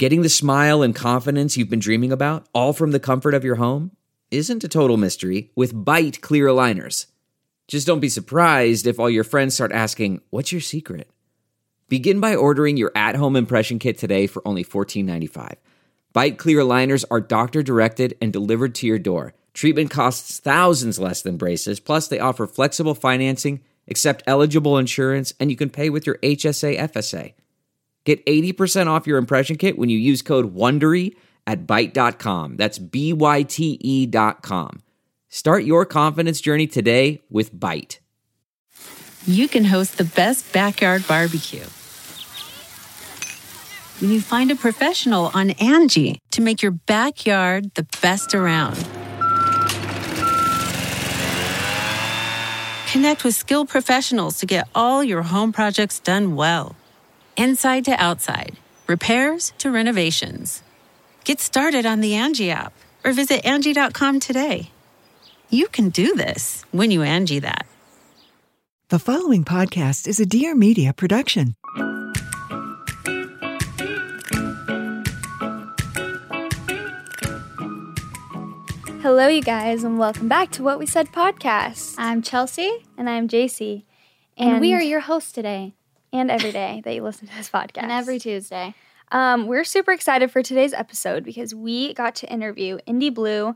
Getting the smile and confidence you've been dreaming about, all from the comfort of your home, isn't a total mystery with Byte clear aligners. Just don't be surprised if all your friends start asking, "What's your secret?" Begin by ordering your at-home impression kit today for only $14.95. Byte clear aligners are doctor-directed and delivered to your door. Treatment costs thousands less than braces, plus they offer flexible financing, accept eligible insurance, and you can pay with your HSA FSA. Get 80% off your impression kit when you use code WONDERY at Byte.com. That's BYTE.com. Start your confidence journey today with Byte. You can host the best backyard barbecue when you find a professional on Angie to make your backyard the best around. Connect with skilled professionals to get all your home projects done well. Inside to outside, repairs to renovations. Get started on the Angie app or visit Angie.com today. You can do this when you Angie that. The following podcast is a Dear Media production. Hello, you guys, and welcome back to What We Said podcast. I'm Chelsea. And I'm JC. And we are your hosts today. And every day that you listen to this podcast. And every Tuesday. We're super excited for today's episode because we got to interview Indy Blue.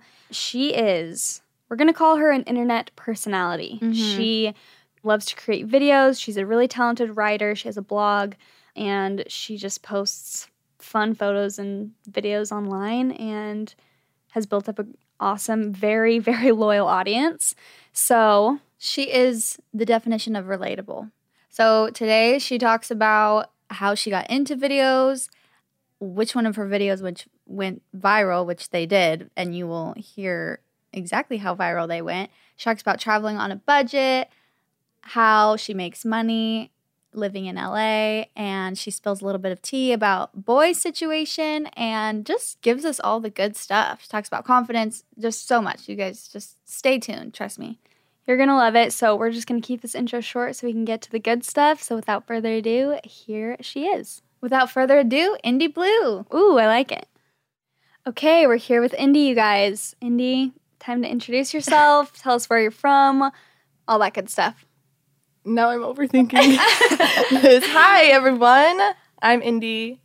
We're going to call her an internet personality. Mm-hmm. She loves to create videos. She's a really talented writer. She has a blog, and she just posts fun photos and videos online and has built up an awesome, very, very loyal audience. So she is the definition of relatable. So today she talks about how she got into videos, which one of her videos which went viral, which they did, and you will hear exactly how viral they went. She talks about traveling on a budget, how she makes money living in LA, and she spills a little bit of tea about Boy's situation and just gives us all the good stuff. She talks about confidence, just so much. You guys just stay tuned, trust me. You're going to love it. So we're just going to keep this intro short so we can get to the good stuff. So without further ado, here she is. Without further ado, Indy Blue. Ooh, I like it. Okay, we're here with Indy, you guys. Indy, time to introduce yourself. Tell us where you're from, all that good stuff. Now I'm overthinking this. Hi, everyone. I'm Indy.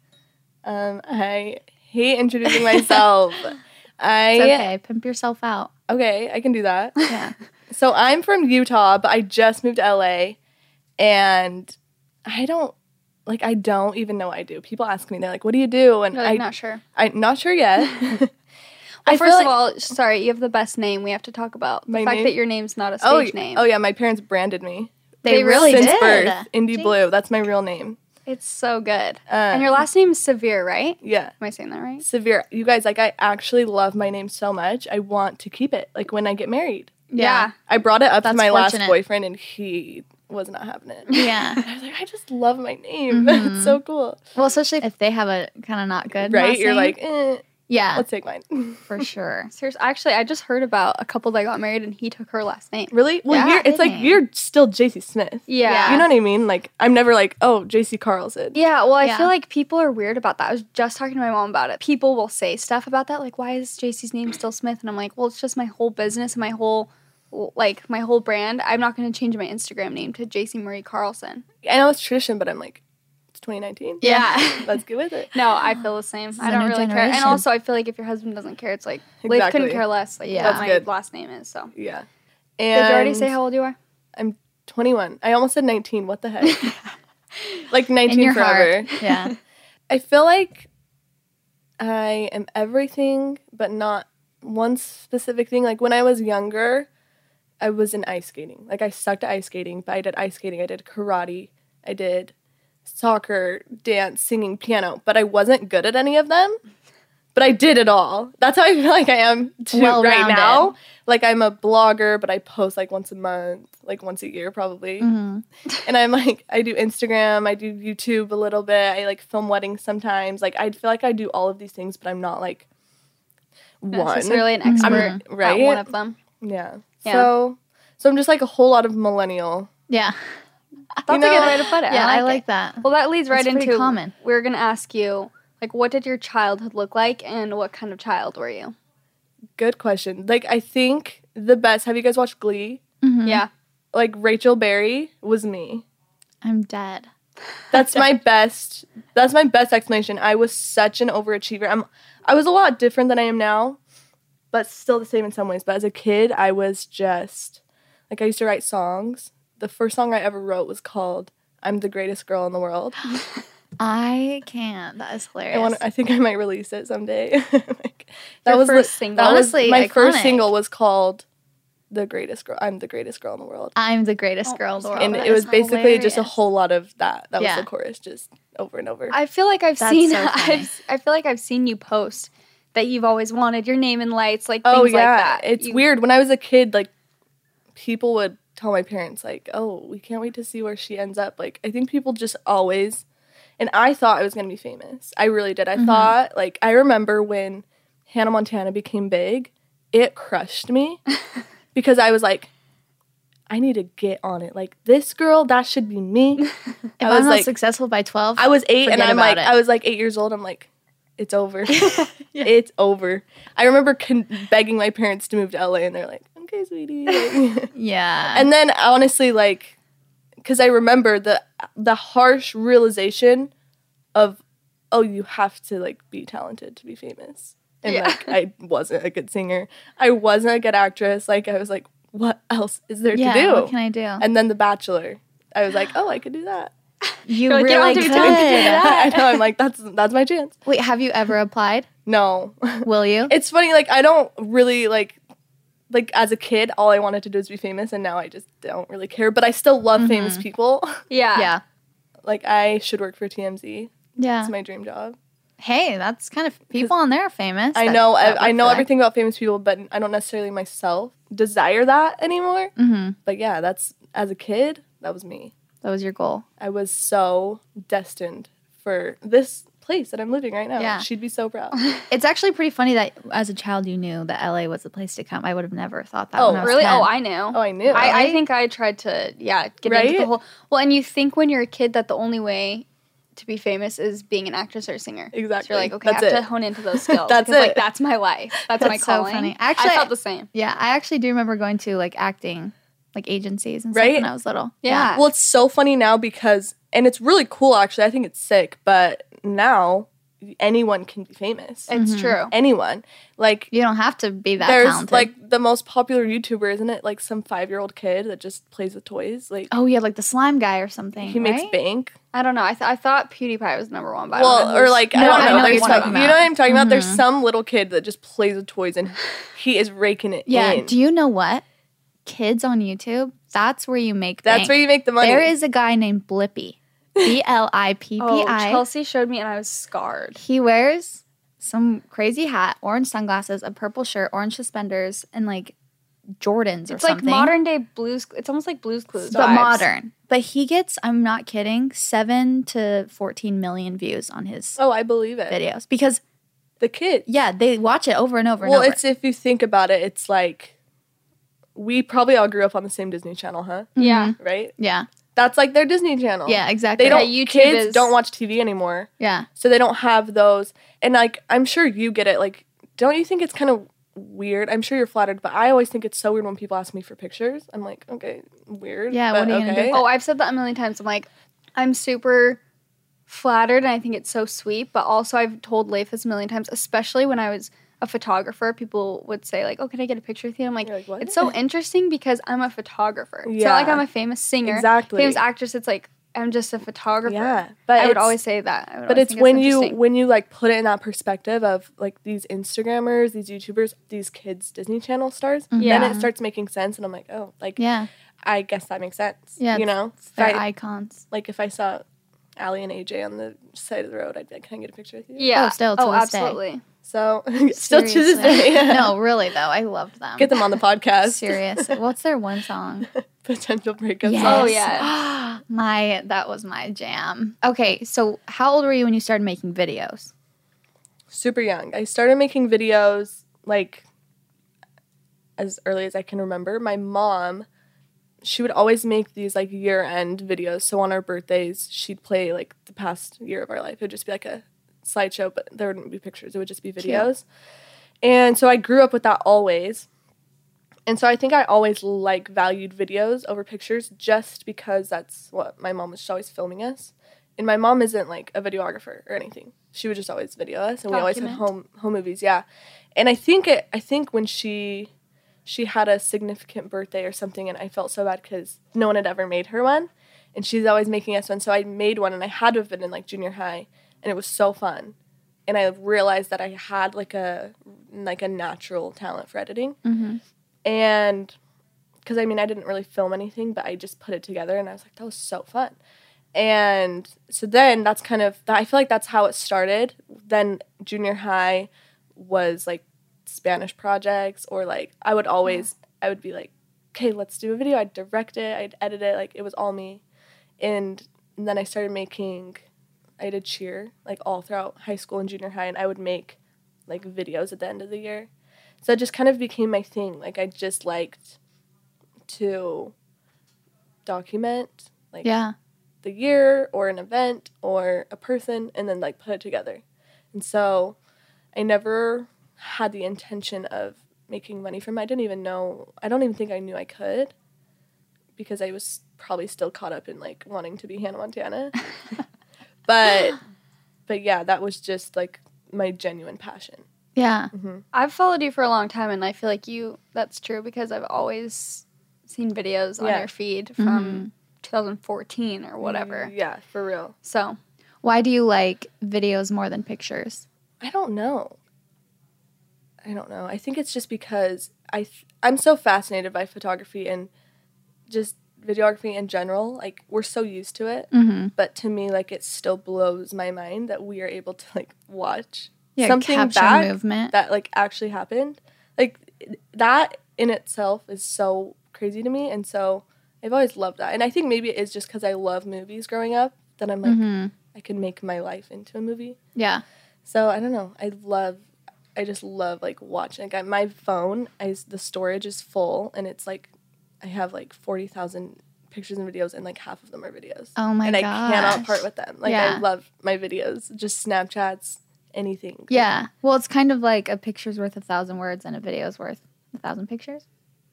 I hate introducing myself. It's okay. Pimp yourself out. Okay, I can do that. Yeah. So I'm from Utah, but I just moved to LA, and I don't even know what I do. People ask me, they're like, "What do you do?" And I'm not sure. I'm not sure yet. Well, first of all, sorry, you have the best name. We have to talk about the fact that your name's not a stage name. Oh yeah, my parents branded me. They really Since did. birth, Indy Blue. That's my real name. It's so good. And your last name is Severe, right? Yeah. Am I saying that right? Severe. You guys, I actually love my name so much. I want to keep it, when I get married. Yeah. I brought it up to my fortunate. last boyfriend, and he was not having it. Yeah. I was like, I just love my name. Mm-hmm. It's so cool. Well, especially if they have a kind of not good right? last You're name. like, yeah. Let's take mine. For sure. Seriously, actually, I just heard about a couple that got married, and he took her last name. Really? Well, Yeah, it's like, you're still JC Smith. Yeah. You know what I mean? Like, I'm never like, oh, JC Carlson. Yeah, well, I Yeah. feel like people are weird about that. I was just talking to my mom about it. People will say stuff about that, like, why is JC's name still Smith? And I'm like, well, it's just my whole business and my whole brand. I'm not going to change my Instagram name to JC Marie Carlson. I know it's tradition, but I'm like, it's 2019. Yeah. Let's get with it. No, I feel the same. I a don't new really care. And generation. also, I feel like if your husband doesn't care, it's like, Liv Exactly. couldn't care less, like, Yeah. what That's my good. last name is, so. Yeah. Did you already say how old you are? I'm 21. I almost said 19. What the heck? Like 19 In your forever. heart. Yeah. I feel like I am everything, but not one specific thing. Like when I was younger, I was in ice skating. Like I sucked at ice skating, but I did ice skating. I did karate. I did soccer, dance, singing, piano. But I wasn't good at any of them. But I did it all. That's how I feel like I am right now. Like I'm a blogger, but I post like once a month, like once a year probably. Mm-hmm. And I'm like, I do Instagram, I do YouTube a little bit. I like film weddings sometimes. Like I feel like I do all of these things, but I'm not like Not one. necessarily an expert right? at one of them. Yeah. Yeah. So I'm just like a whole lot of millennial. Yeah. That's a good way to put it. Yeah, I like it. that. Well, that leads right That's pretty into common. We're going to ask you, Like, what did your childhood look like, and what kind of child were you? Good question. Like, I think the best, have you guys watched Glee? Yeah. Like, Rachel Berry was me. I'm dead. That's my best explanation. I was such an overachiever. I was a lot different than I am now, but still the same in some ways. But as a kid, I was just, like, I used to write songs. The first song I ever wrote was called I'm the Greatest Girl in the World. I can't. That is hilarious. I think I might release it someday. Your first single. Honestly, my first iconic. single was called The Greatest Girl. I'm the Greatest Girl in the world. I'm the greatest girl in the world. And That it was is basically just a hilarious. whole lot of that. That Yeah. was the chorus, just over and over. I feel like I've That's seen so funny. I feel like I've seen you post that you've always wanted your name in lights, like Oh things yeah, like that. it's You- weird. When I was a kid, like, people would tell my parents, like, "Oh, we can't wait to see where she ends up." Like, I think people just always, and I thought I was gonna be famous. I really did. I thought, like, I remember when Hannah Montana became big, it crushed me because I was like, I need to get on it. Like, this girl, that should be me. If I I'm was not like, successful by 12, I was 8, and forget I'm about like, it. I was like 8 years old. I'm like, it's over. It's over. I remember begging my parents to move to LA, and they're like, okay, sweetie. Like, yeah. and then honestly, like, because I remember the harsh realization of, oh, you have to, like, be talented to be famous. And like, I wasn't a good singer. I wasn't a good actress. Like, I was like, what else is there yeah, to do? what can I do? And then The Bachelor. I was like, oh, I could do that. you You're like, you don't really have to could. be talented. I know. I'm like, that's my chance. Wait, have you ever applied? No. Will you? It's funny, like, I don't really, like, as a kid, all I wanted to do is be famous, and now I just don't really care. But I still love famous people. Yeah. yeah. Like, I should work for TMZ. Yeah. It's my dream job. Hey, that's kind of people on there are famous. I that- know, that I work know for that. everything about famous people, but I don't necessarily myself desire that anymore. Mhm. But yeah, that's, as a kid, that was me. That was your goal. I was so destined for this place that I'm living right now. Yeah. She'd be so proud. It's actually pretty funny that as a child you knew that LA was the place to come. I would have never thought that. Oh, when I was Really? 10. Oh, I knew. Oh, I knew. I think I tried to, get into Right? the whole. Well, and you think when you're a kid that the only way to be famous is being an actress or a singer. Exactly. So you're like, okay, That's I have it. to hone into those skills. That's because, Like, it. that's my life. That's my That's so calling. funny. Actually, I felt the same. Yeah, I actually do remember going to like acting, like agencies and stuff Right? when I was little. Yeah. Well, it's so funny now because, and it's really cool actually, I think it's sick, but now anyone can be famous. It's true. Anyone. Like, You don't have to be that there's talented. like the most popular YouTuber, isn't it? Like some 5-year-old kid that just plays with toys. Like, oh yeah, like the slime guy or something. he makes right? bank. I don't know. I thought PewDiePie was number one. But I don't know Well, who's- or like, No, I I don't know know. what There's you're some, talking you know about. what I'm talking about? There's some little kid that just plays with toys and he is raking it Yeah. in. Do you know what? Kids on YouTube, that's where you make That's bank. where you make the money. There is a guy named Blippi. BLIPPI. Oh, Chelsea showed me and I was scarred. He wears some crazy hat, orange sunglasses, a purple shirt, orange suspenders, and like Jordans or It's like something. modern day Blues. It's almost like Blues Clues, but vibes. modern. But he gets, I'm not kidding, 7 to 14 million views on his Oh, I believe it. videos because The kid. yeah, they watch it over and over Well, and over. it's, if you think about it, it's like, we probably all grew up on the same Disney Channel, huh? Yeah. Right? yeah, That's like their Disney Channel. yeah, exactly. They don't. YouTube Kids is- don't watch TV anymore, yeah. so they don't have those. And like, I'm sure you get it. Like, don't you think it's kind of weird? I'm sure you're flattered, but I always think it's so weird when people ask me for pictures. I'm like, okay, weird. Yeah, but what are you gonna do? Oh, I've said that a million times. I'm like, I'm super flattered and I think it's so sweet. But also, I've told Leif this a million times, especially when I was a photographer. People would say, like, oh, can I get a picture with you? I'm like, You're like, what? it's so interesting because I'm a photographer. It's Yeah. not like I'm a famous singer, Exactly. famous actress. It's like, I'm just a photographer. Yeah, but I would it's- always say that. I would But always it's think when interesting. you like put it in that perspective of like these Instagrammers, these YouTubers, these kids Disney Channel stars, then Yeah. it starts making sense. And I'm like, oh, like Yeah, I guess that makes sense. yeah. you know, If they're I- icons. like if I saw Allie and AJ on the side of the road, I'd be like, can I get a picture with you? Yeah. Oh, still to this day. absolutely. So still to this Seriously. day, No, really though, I loved them. get them on the podcast. Seriously, what's their one song? Potential breakup Yes. song. Oh, yeah. That was my jam. Okay, so how old were you when you started making videos? Super young. I started making videos like as early as I can remember. My mom, she would always make these like year-end videos. So on our birthdays, she'd play like the past year of our life. It would just be like a slideshow, but there wouldn't be pictures. It would just be videos. And so I grew up with that always. And so I think I always valued videos over pictures just because that's what my mom was always filming us. And my mom isn't like a videographer or anything. She would just always video us, and we always had home movies. Yeah, and I think when she had a significant birthday or something, and I felt so bad because no one had ever made her one, and she's always making us one. So I made one, and I had to have been in like junior high, and it was so fun. And I realized that I had like a natural talent for editing. Mm-hmm. And because I didn't really film anything, but I just put it together, and I was like, that was so fun. And so then that's kind of, I feel like that's how it started. Then junior high was like Spanish projects, or like I would be like, okay, let's do a video. I'd direct it, I'd edit it, like it was all me. And then I did cheer like all throughout high school and junior high, and I would make like videos at the end of the year. So it just kind of became my thing. Like I just liked to document like the year or an event or a person, and then like put it together. And so I never had the intention of making money from it. I don't even think I knew I could, because I was probably still caught up in like wanting to be Hannah Montana. but yeah, that was just like my genuine passion. Yeah. Mm-hmm. I've followed you for a long time, and I feel like that's true because I've always seen videos on your feed from 2014 or whatever. Yeah, for real. So why do you like videos more than pictures? I don't know. I think it's just because I'm so fascinated by photography and just videography in general. Like, we're so used to it. Mm-hmm. But to me, like, it still blows my mind that we are able to, like, watch something capture movement that, like, actually happened. Like, that in itself is so crazy to me. And so I've always loved that. And I think maybe it is just because I love movies growing up that I'm like, I can make my life into a movie. Yeah. So I don't know. I just love like watching. Like my phone, the storage is full, and it's like I have like 40,000 pictures and videos, and like half of them are videos. Oh my gosh. And gosh. I cannot part with them. Like I love my videos, just Snapchats, anything. Yeah. Well, it's kind of like a picture's worth 1,000 words and a video's worth 1,000 pictures.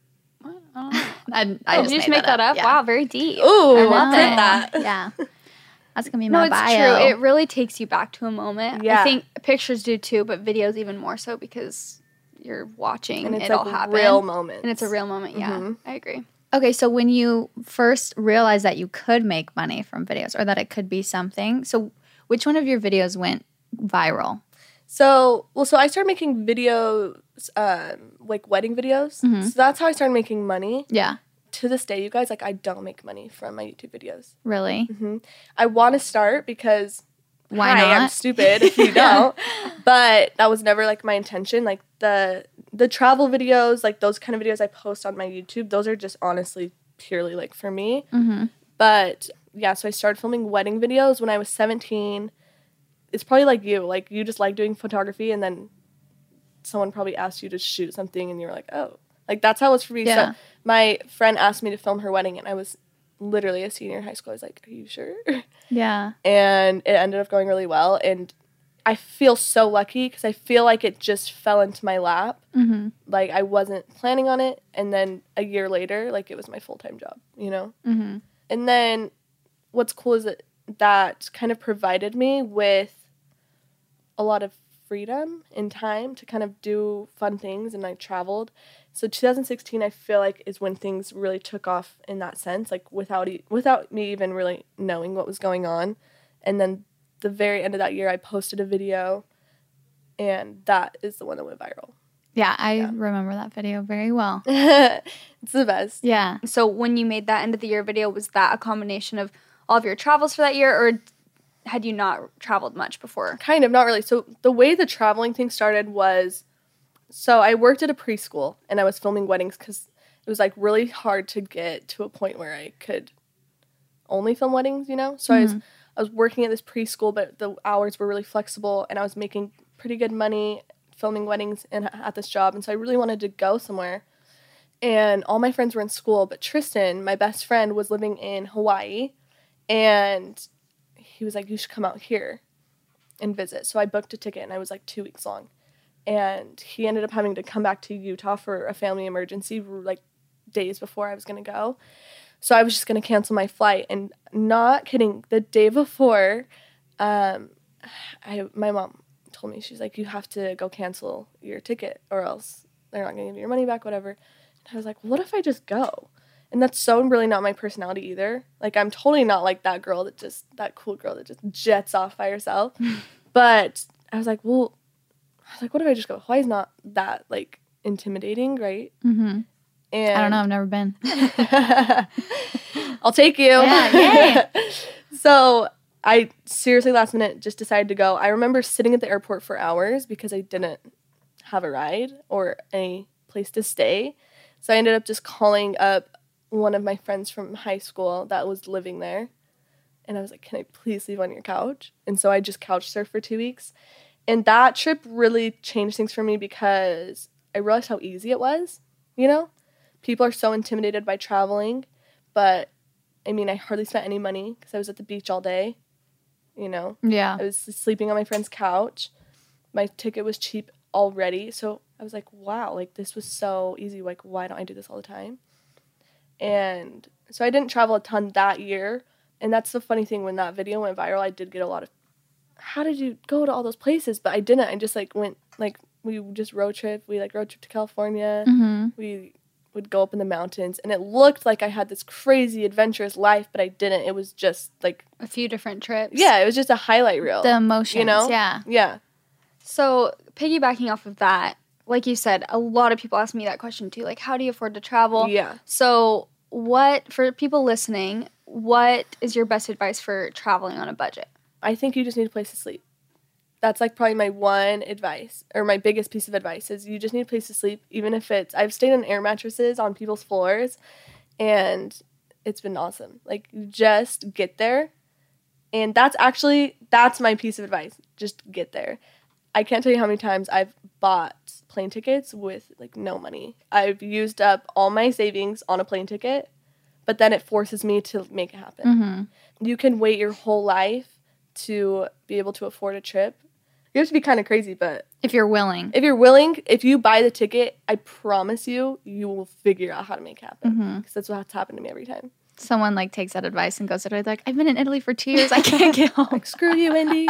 I just make that up. Yeah. Wow, very deep. Ooh, I I'll love print it. that. Yeah. That's going to be No, my it's bio. true. It really takes you back to a moment. Yeah. I think pictures do too, but videos even more so because you're watching And it's it like all happen. real moments. And it's a real moment, yeah. Mhm. I agree. Okay, so when you first realized that you could make money from videos, or that it could be something, so which one of your videos went viral? So I started making videos, like wedding videos. Mhm. So that's how I started making money. Yeah. To this day, you guys, like I don't make money from my YouTube videos. Really? I want to start because Why hi, not? I'm stupid if you don't. But that was never like my intention. Like the travel videos, like those kind of videos I post on my YouTube, those are just honestly purely like for me. Mm-hmm. But yeah, so I started filming wedding videos when I was 17. It's probably like you just like doing photography, and then someone probably asked you to shoot something and you were like, oh. Like that's how it was for me. Yeah. So my friend asked me to film her wedding, and I was literally a senior in high school. I was like, are you sure? Yeah. And it ended up going really well, and I feel so lucky because I feel like it just fell into my lap. Mm-hmm. Like I wasn't planning on it, and then a year later, like it was my full-time job, you know? Mm-hmm. And then what's cool is that kind of provided me with a lot of freedom and time to kind of do fun things, and I traveled. So 2016, I feel like, is when things really took off in that sense, like without me even really knowing what was going on. And then the very end of that year, I posted a video, and that is the one that went viral. Yeah, I remember that video very well. It's the best. Yeah. So when you made that end of the year video, was that a combination of all of your travels for that year, or had you not traveled much before? Kind of, not really. So the way the traveling thing started was, so I worked at a preschool, and I was filming weddings because it was like really hard to get to a point where I could only film weddings, you know? So I was working at this preschool, but the hours were really flexible, and I was making pretty good money filming weddings at this job. And so I really wanted to go somewhere. And all my friends were in school, but Tristan, my best friend, was living in Hawaii, and he was like, you should come out here. and visit. So I booked a ticket, and I was like 2 weeks long. And he ended up having to come back to Utah for a family emergency like days before I was going to go. So I was just going to cancel my flight. And not kidding, the day before, my mom told me, she's like, you have to go cancel your ticket or else they're not going to give you your money back, whatever. And I was like, well, what if I just go? And that's so really not my personality either. Like, I'm totally not like that girl that cool girl that just jets off by herself. But I was like, what if I just go? Hawaii's not that, like, intimidating, right? Mm-hmm. And I don't know. I've never been. I'll take you. Yeah, yay. So I seriously last minute just decided to go. I remember sitting at the airport for hours because I didn't have a ride or a place to stay. So I ended up just calling up one of my friends from high school that was living there. And I was like, can I please sleep on your couch? And so I just couch surfed for 2 weeks. And that trip really changed things for me because I realized how easy it was, you know? People are so intimidated by traveling, but I mean, I hardly spent any money because I was at the beach all day, you know? Yeah. I was sleeping on my friend's couch. My ticket was cheap already. So I was like, wow, like this was so easy. Like, why don't I do this all the time? And so I didn't travel a ton that year. And that's the funny thing, when that video went viral, I did get a lot of, how did you go to all those places? But I didn't. I just like went, like, we just road trip. We like road trip to California. Mm-hmm. We would go up in the mountains, and it looked like I had this crazy adventurous life, but I didn't. It was just like A few different trips. yeah, it was just a highlight reel. The emotions, you know? yeah. Yeah. So piggybacking off of that, like you said, a lot of people ask me that question too. Like, how do you afford to travel? Yeah. So for people listening, what is your best advice for traveling on a budget? I think you just need a place to sleep. That's like probably my one advice, or my biggest piece of advice, is you just need a place to sleep. Even if I've stayed on air mattresses on people's floors, and it's been awesome. Like, you just get there. And that's my piece of advice. Just get there. I can't tell you how many times I've bought plane tickets with like no money. I've used up all my savings on a plane ticket, but then it forces me to make it happen. Mm-hmm. You can wait your whole life to be able to afford a trip. You have to be kind of crazy, but If you're willing. if you're willing, if you buy the ticket, I promise you will figure out how to make it happen. Because that's what's happened to me every time. Someone like takes that advice and goes to Italy, like, I've been in Italy for 2 years. I can't get home. Like, screw you, Indy.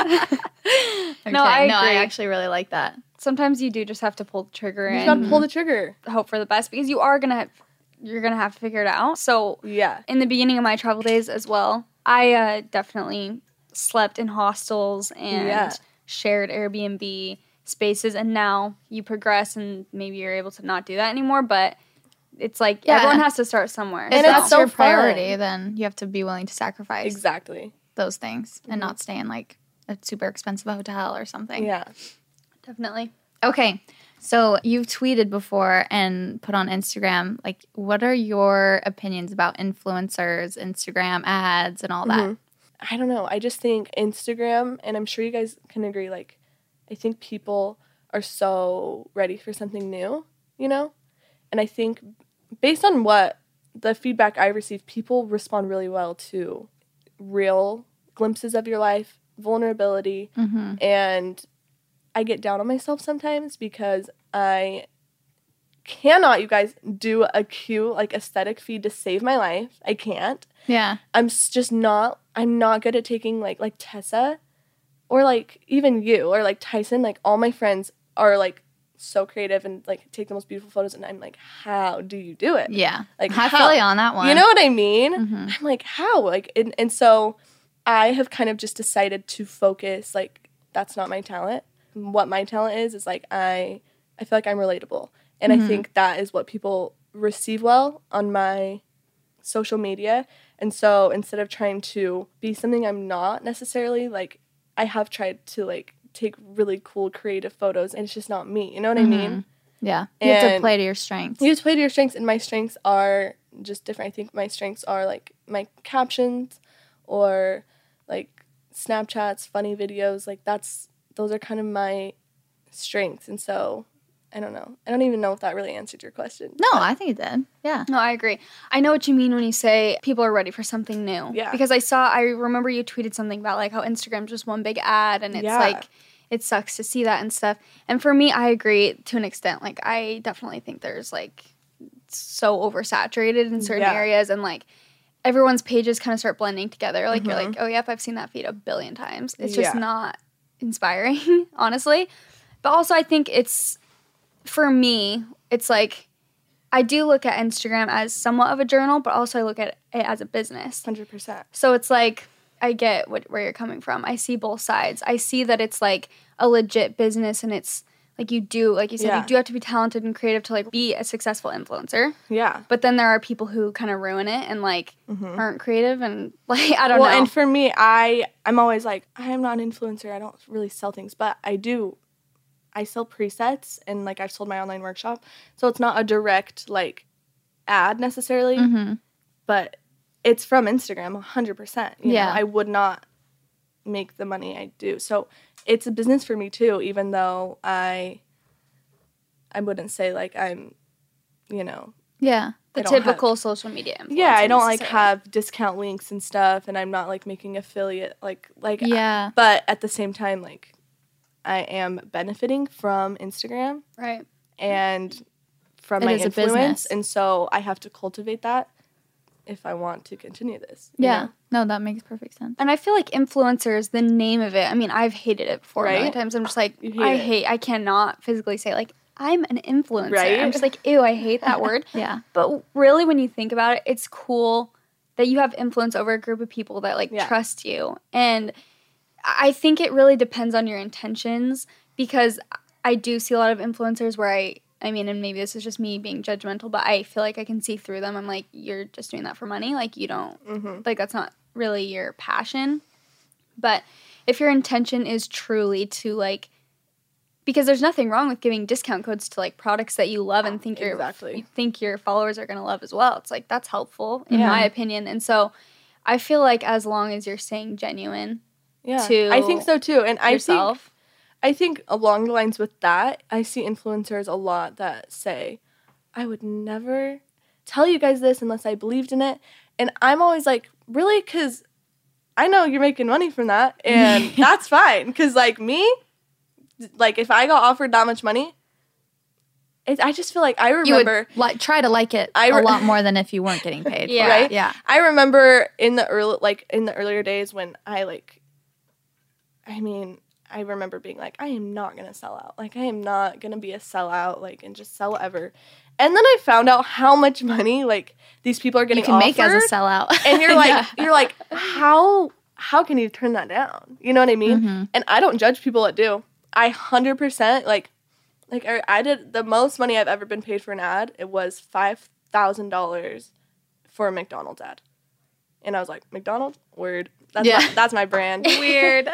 Okay, No, I I agree. actually really like that. Sometimes you do just have to pull the trigger You and gotta pull the trigger. hope for the best, because you're gonna have to figure it out. So Yeah. in the beginning of my travel days as well, I definitely slept in hostels and Yeah. shared Airbnb spaces, and now you progress and maybe you're able to not do that anymore, but it's like Yeah. everyone has to start somewhere. If And that's it's so your fun. priority, then you have to be willing to sacrifice Exactly. those things and not stay in like a super expensive hotel or something. Yeah. Definitely. Okay. So you've tweeted before and put on Instagram. Like, what are your opinions about influencers, Instagram ads, and all that? I don't know. I just think Instagram, and I'm sure you guys can agree, like, I think people are so ready for something new, you know? And I think based on what the feedback I received, people respond really well to real glimpses of your life, vulnerability, and I get down on myself sometimes because I cannot, you guys, do a cute, like, aesthetic feed to save my life. I can't. Yeah. I'm not good at taking, like Tessa, or, like, even you, or, like, Tyson. Like, all my friends are, like, so creative and, like, take the most beautiful photos, and I'm like, how do you do it? Yeah. Like, I how? feel you on that one. You know what I mean? Mm-hmm. I'm like, how? Like, and so I have kind of just decided to focus, like, that's not my talent. What my talent is like, I feel like I'm relatable. And I think that is what people receive well on my social media. And so instead of trying to be something I'm not necessarily, like, I have tried to, like, take really cool creative photos, and it's just not me. You know what I mean? Yeah. You have to And play to your strengths. You have to play to your strengths, and my strengths are just different. I think my strengths are, like, my captions or, like, Snapchats, funny videos. Like, those are kind of my strengths. And so I don't know. I don't even know if that really answered your question. No, but- I think it did. Yeah. No, I agree. I know what you mean when you say people are ready for something new. Yeah. Because I remember you tweeted something about like how Instagram's just one big ad and it's like it sucks to see that and stuff. And for me, I agree to an extent. Like I definitely think there's like so oversaturated in certain areas and like everyone's pages kind of start blending together. Like you're like, oh yep, I've seen that feed a billion times. It's just not inspiring, honestly. But also I think it's, for me, it's like I do look at Instagram as somewhat of a journal, but also I look at it as a business. 100%. So it's like I get where you're coming from. I see both sides. I see that it's like a legit business and it's like you do, like you said, you do have to be talented and creative to like be a successful influencer. Yeah. But then there are people who kind of ruin it and like aren't creative and like I don't know. Well, and for me, I'm always like, I am not an influencer. I don't really sell things, but I sell presets and like I've sold my online workshop. So it's not a direct like ad necessarily, but it's from Instagram 100%. You know, I would not make the money I do. So it's a business for me too, even though I wouldn't say like I'm, you know. Yeah. The typical social media influencer. Yeah, I don't like have discount links and stuff and I'm not like making affiliate like Yeah. but at the same time like I am benefiting from Instagram. Right. And from It my is a influence. business. And so I have to cultivate that if I want to continue this. you Yeah. know? No, that makes perfect sense. And I feel like influencer is the name of it. I mean, I've hated it before a million Right? times. I'm just like, You hate it. I cannot physically say like, I'm an influencer. Right? I'm just like, ew, I hate that word. Yeah. But really, when you think about it, it's cool that you have influence over a group of people that like trust you. And I think it really depends on your intentions because I do see a lot of influencers where I mean, and maybe this is just me being judgmental, but I feel like I can see through them. I'm like, you're just doing that for money. Like, you don't, like, that's not really your passion. But if your intention is truly to, like, because there's nothing wrong with giving discount codes to, like, products that you love and think you think your followers are going to love as well. It's like, that's helpful, in my opinion. And so I feel like as long as you're staying genuine to I think so, too. And yourself. I think along the lines with that, I see influencers a lot that say, I would never tell you guys this unless I believed in it. And I'm always like, really? Because I know you're making money from that. And that's fine. Because like me, like if I got offered that much money, I just feel like I remember. You would try to like it a lot more than if you weren't getting paid. Yeah. Right? Yeah. I remember in the earlier days when I remember being like, I am not going to sell out. Like, I am not going to be a sellout, like, and just sell ever. And then I found out how much money, like, these people are getting offered. You can make as a sellout. And you're like, how can you turn that down? You know what I mean? And I don't judge people that do. I 100%, like I did the most money I've ever been paid for an ad. It was $5,000 for a McDonald's ad. And I was like, McDonald's? Word. That's my brand. Weird.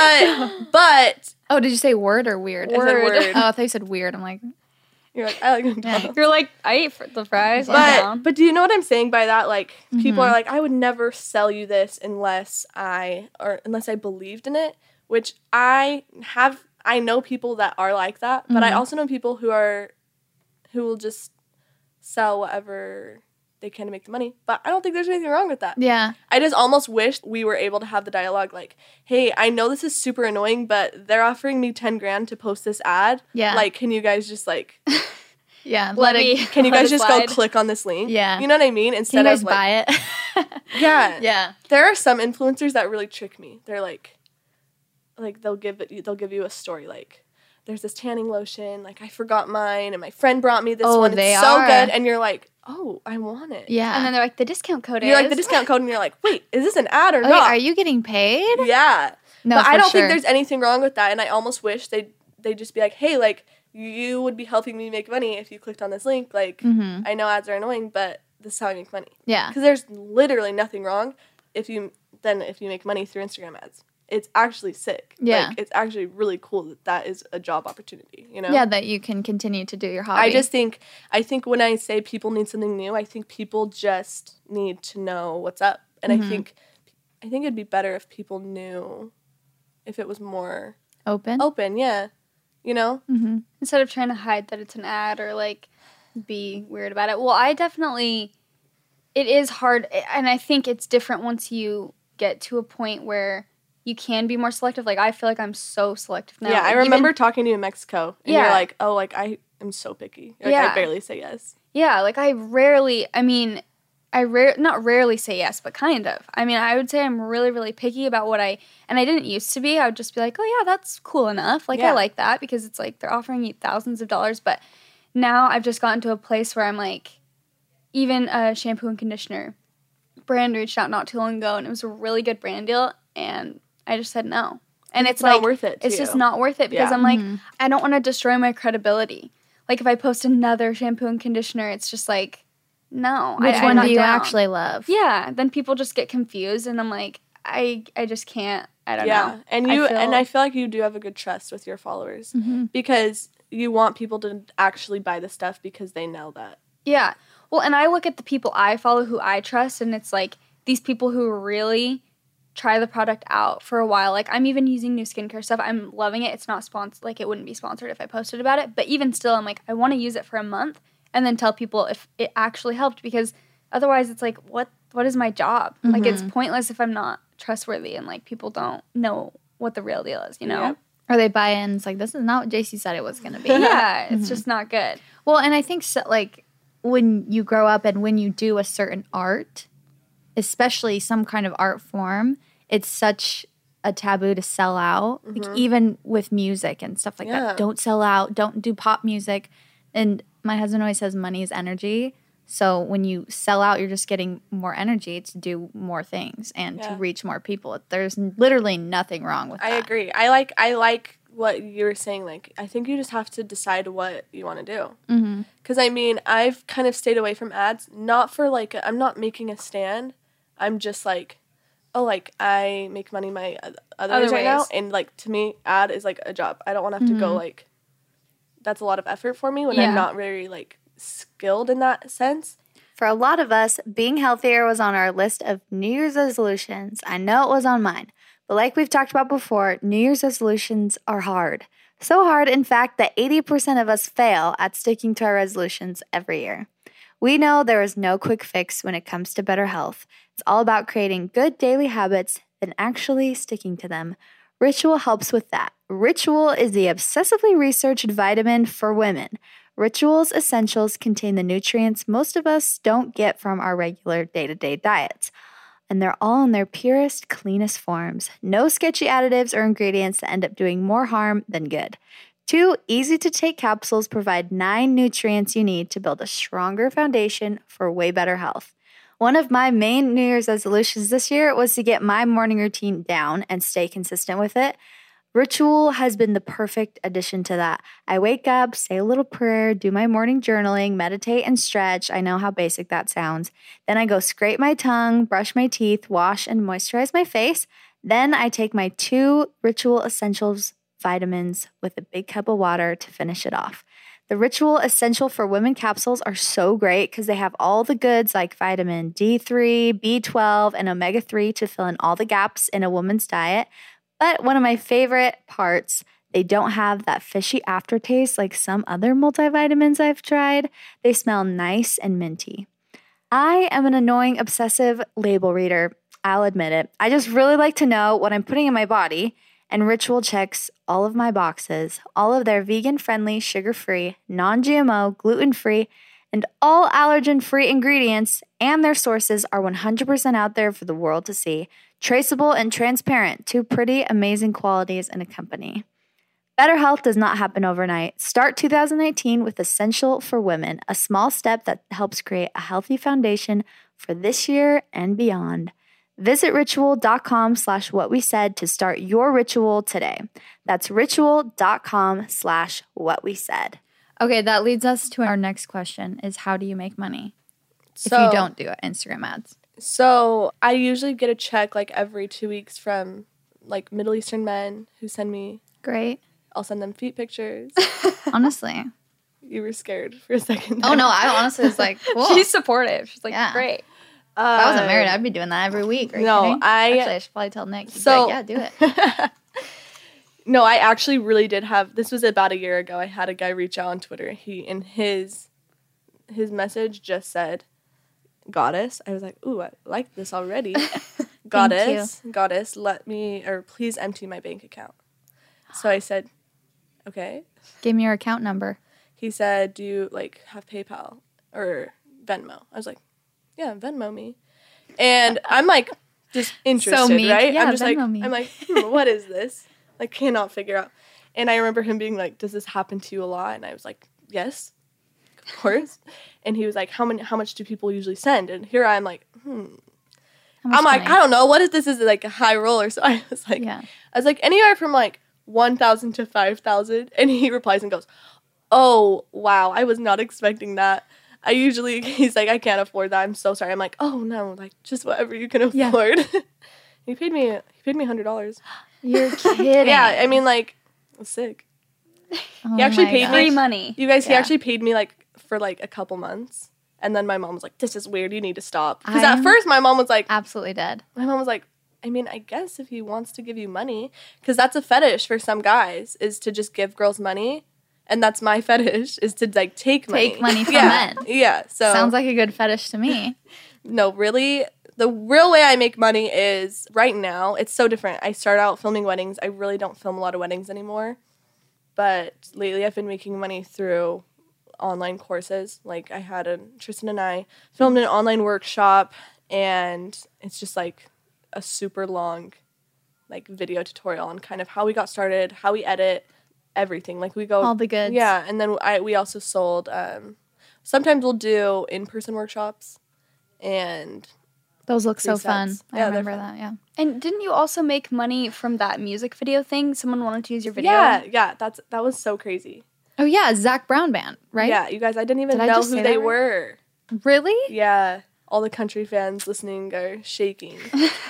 But Oh, did you say word or weird? I said word. Oh, I thought you said weird. I'm like, You're like, I like McDonald's. You're like, I ate the fries. I'm down. But do you know what I'm saying by that? Like, people are like, I would never sell you this unless I believed in it, which I know people that are like that, but I also know people who will just sell whatever they can to make the money. But I don't think there's anything wrong with that. yeah. I just almost wish we were able to have the dialogue like, hey, I know this is super annoying, but they're offering me $10,000 to post this ad. Yeah. Like, can you guys just like, Yeah. can you guys just go slide. click on this link? Yeah. You know what I mean? Can Instead you guys of like, buy it? yeah. Yeah. There are some influencers that really trick me. They're like they'll give you a story like, there's this tanning lotion, like I forgot mine and my friend brought me this one. they It's so are. good. And you're like, oh, I want it. Yeah. And then they're like, the discount code You're is. like the discount code and you're like, wait, is this an ad or Wait, not? are you getting paid? Yeah. No, but I for don't sure. think there's anything wrong with that. And I almost wish they'd just be like, hey, like, you would be helping me make money if you clicked on this link. Like, I know ads are annoying, but this is how I make money. Yeah. Because there's literally nothing wrong if you make money through Instagram ads. It's actually sick. Yeah. Like, it's actually really cool that is a job opportunity, you know? Yeah, that you can continue to do your hobby. I think when I say people need something new, I think people just need to know what's up. And I think it'd be better if people knew, if it was more open. open, yeah. you know? Mm-hmm. Instead of trying to hide that it's an ad or, like, be weird about it. Well, I definitely, it is hard, and I think it's different once you get to a point where you can be more selective. Like, I feel like I'm so selective now. Yeah, I remember talking to you in Mexico, and you're like, oh, like, I am so picky. Like, Yeah. I barely say yes. Yeah, like, not rarely say yes, but kind of. I mean, I would say I'm really, really picky about and I didn't used to be. I would just be like, oh, yeah, that's cool enough. Like, I like that because it's like they're offering you thousands of dollars. But now I've just gotten to a place where I'm like, even a shampoo and conditioner brand reached out not too long ago, and it was a really good brand deal, and I just said no. And it's not like, worth it to it's just you. not worth it because I'm like, I don't want to destroy my credibility. Like, if I post another shampoo and conditioner, it's just like, no. Which I'm one not do you down. actually love? Yeah, then people just get confused, and I'm like, I just can't. I don't know. And I feel like you do have a good trust with your followers because you want people to actually buy the stuff because they know that. Yeah. Well, and I look at the people I follow who I trust, and it's like these people who really try the product out for a while. Like, I'm even using new skincare stuff. I'm loving it. It's not sponsored. Like, it wouldn't be sponsored if I posted about it. But even still, I'm like, I want to use it for a month and then tell people if it actually helped, because otherwise it's like, what is my job? Like, it's pointless if I'm not trustworthy and, like, people don't know what the real deal is, you know? Yep. Or they buy in, it's like, this is not what JC said it was going to be. Yeah, it's just not good. Well, and I think, so, like, when you grow up and when you do a certain art, especially some kind of art form, it's such a taboo to sell out. Like, even with music and stuff like that. Don't sell out. Don't do pop music. And my husband always says money is energy. So when you sell out, you're just getting more energy to do more things and to reach more people. There's literally nothing wrong with that. I agree. I like what you were saying. Like, I think you just have to decide what you want to do. Because, I mean, I've kind of stayed away from ads. Not for, like, I'm not making a stand. I'm just like, oh, like, I make money my other ways right now. And, like, to me, ad is, like, a job. I don't want to have to go, like, that's a lot of effort for me when I'm not very, like, skilled in that sense. For a lot of us, being healthier was on our list of New Year's resolutions. I know it was on mine. But like we've talked about before, New Year's resolutions are hard. So hard, in fact, that 80% of us fail at sticking to our resolutions every year. We know there is no quick fix when it comes to better health. It's all about creating good daily habits and actually sticking to them. Ritual helps with that. Ritual is the obsessively researched vitamin for women. Ritual's essentials contain the nutrients most of us don't get from our regular day-to-day diets. And they're all in their purest, cleanest forms. No sketchy additives or ingredients that end up doing more harm than good. 2 easy-to-take capsules provide 9 nutrients you need to build a stronger foundation for way better health. One of my main New Year's resolutions this year was to get my morning routine down and stay consistent with it. Ritual has been the perfect addition to that. I wake up, say a little prayer, do my morning journaling, meditate, and stretch. I know how basic that sounds. Then I go scrape my tongue, brush my teeth, wash and moisturize my face. Then I take my 2 Ritual Essentials vitamins with a big cup of water to finish it off. The Ritual Essential for Women capsules are so great because they have all the goods like vitamin D3, B12, and omega-3 to fill in all the gaps in a woman's diet. But one of my favorite parts, they don't have that fishy aftertaste like some other multivitamins I've tried. They smell nice and minty. I am an annoying, obsessive label reader. I'll admit it. I just really like to know what I'm putting in my body, and Ritual checks all of my boxes. All of their vegan-friendly, sugar-free, non-GMO, gluten-free, and all allergen-free ingredients and their sources are 100% out there for the world to see. Traceable and transparent, 2 pretty amazing qualities in a company. Better health does not happen overnight. Start 2019 with Essential for Women, a small step that helps create a healthy foundation for this year and beyond. Visit ritual.com/whatwesaid to start your ritual today. That's ritual.com/whatwesaid. Okay, that leads us to our next question is how do you make money if you don't do Instagram ads? So I usually get a check like every 2 weeks from like Middle Eastern men who send me. Great. I'll send them feet pictures. Honestly. You were scared for a second. Oh, no, I honestly was like, cool. She's supportive. She's like, great. If I wasn't married, I'd be doing that every week. Are you kidding? Actually, I should probably tell Nick. He'd be like, yeah, do it. No, I actually really did have, this was about a year ago. I had a guy reach out on Twitter. He, in his message just said, Goddess. I was like, ooh, I like this already. Goddess, please empty my bank account. So I said, okay. Give me your account number. He said, do you like have PayPal or Venmo? I was like, yeah, Venmo me. And I'm like, just interested, meek. right? Yeah, I'm just Venmo like, me. I'm like, what is this? I cannot figure out. And I remember him being like, does this happen to you a lot? And I was like, yes, of course. And he was like, how much do people usually send? And here I'm like, I'm like, I don't know. What if this is like a high roller? So I was like, anywhere from like 1,000 to 5,000. And he replies and goes, oh, wow, I was not expecting that. He's like, I can't afford that. I'm so sorry. I'm like, oh no, like just whatever you can afford. He paid me $100. You're kidding. Yeah, I mean, like, it was sick. Oh He actually paid Free me. money. You guys, he actually paid me like for like a couple months. And then my mom was like, this is weird. You need to stop. Because at first my mom was like, absolutely dead. my mom was like, I mean, I guess if he wants to give you money, because that's a fetish for some guys, is to just give girls money. And that's my fetish, is to like take money. Take money from men. Yeah. So Sounds like a good fetish to me. no, really, the real way I make money is right now. It's so different. I start out filming weddings. I really don't film a lot of weddings anymore. But lately I've been making money through online courses. Like Tristan and I filmed an online workshop, and it's just like a super long like video tutorial on kind of how we got started, how we edit, everything. Like we go All the goods. Yeah, and then we also sold sometimes we'll do in-person workshops, and Those look so presets. fun. Yeah, I they're remember fun. that, yeah. And didn't you also make money from that music video thing? Someone wanted to use your video. yeah, that was so crazy. Oh, yeah, Zach Brown Band, right? Yeah, you guys, I didn't even Did I know just who say they that right? were. Really? Yeah, all the country fans listening are shaking.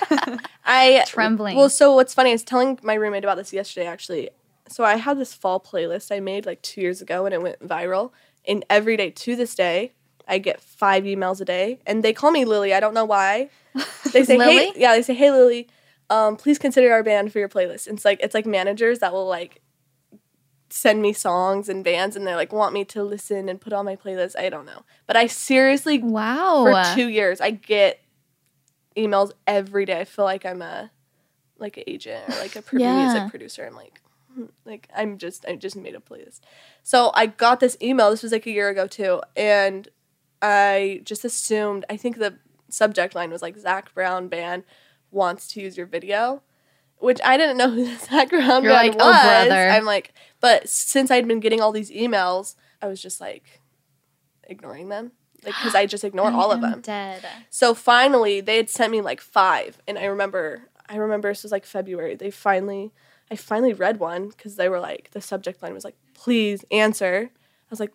Trembling. Well, so what's funny, I was telling my roommate about this yesterday, actually. So I had this fall playlist I made like 2 years ago, and it went viral. And every day to this day, I get 5 emails a day, and they call me Lily. I don't know why. They say, Lily? They say, hey, Lily, please consider our band for your playlist. And it's like managers that will like send me songs and bands, and they're like want me to listen and put on my playlist. I don't know, but I seriously, Wow. for 2 years, I get emails every day. I feel like I'm an agent or like a music producer. I'm like, I just made a playlist. So I got this email. This was like a year ago too, and I just assumed. I think the subject line was like Zach Brown Band wants to use your video, which I didn't know who the Zach Brown You're Band like, was. oh, brother. I'm like, but since I'd been getting all these emails, I was just like ignoring them, like because I just ignore all of them. Dead. So finally, they had sent me like 5, and I remember this was like February. I finally read one because they were like, the subject line was like, please answer. I was like,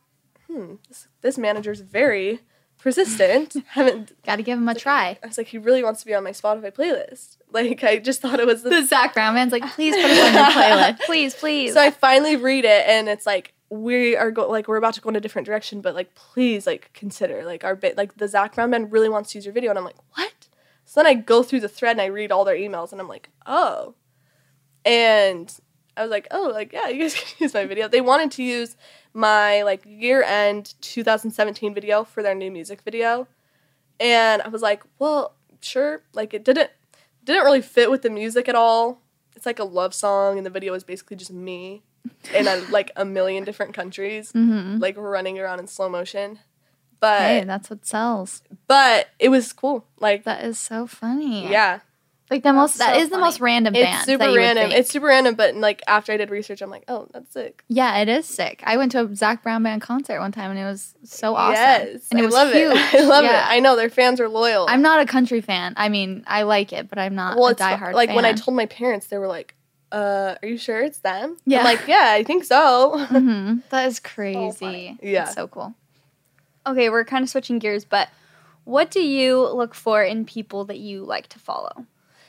this manager's very persistent. Got to give him a try. I was like, he really wants to be on my Spotify playlist. Like, I just thought it was The Zach Brown Band's like, please put us on your playlist. Please, please. So I finally read it, and it's like, we're about to go in a different direction, but like, please, like, consider like our bit, like the Zach Brown Band really wants to use your video. And I'm like, what? So then I go through the thread and I read all their emails, and I'm like, oh. And I was like, oh, like, yeah, you guys can use my video. They wanted to use my like year-end 2017 video for their new music video. And I was like, well, sure. Like, it didn't really fit with the music at all. It's like a love song, and the video is basically just me in like a million different countries, like running around in slow motion. But Hey, that's what sells. But it was cool. Like, That is so funny. yeah. Like that is the most random band. It's super random. It's super random, but like after I did research, I'm like, oh, that's sick. Yeah, it is sick. I went to a Zach Brown Band concert one time, and it was so awesome. Yes, and it I was love huge. it. I love Yeah. it. I know their fans are loyal. I'm not a country fan. I mean, I like it, but I'm not a diehard like fan. when I told my parents, they were like, are you sure it's them? Yeah. I'm like, yeah, I think so. That is crazy. Yeah. It's so cool. Okay, we're kind of switching gears, but what do you look for in people that you like to follow?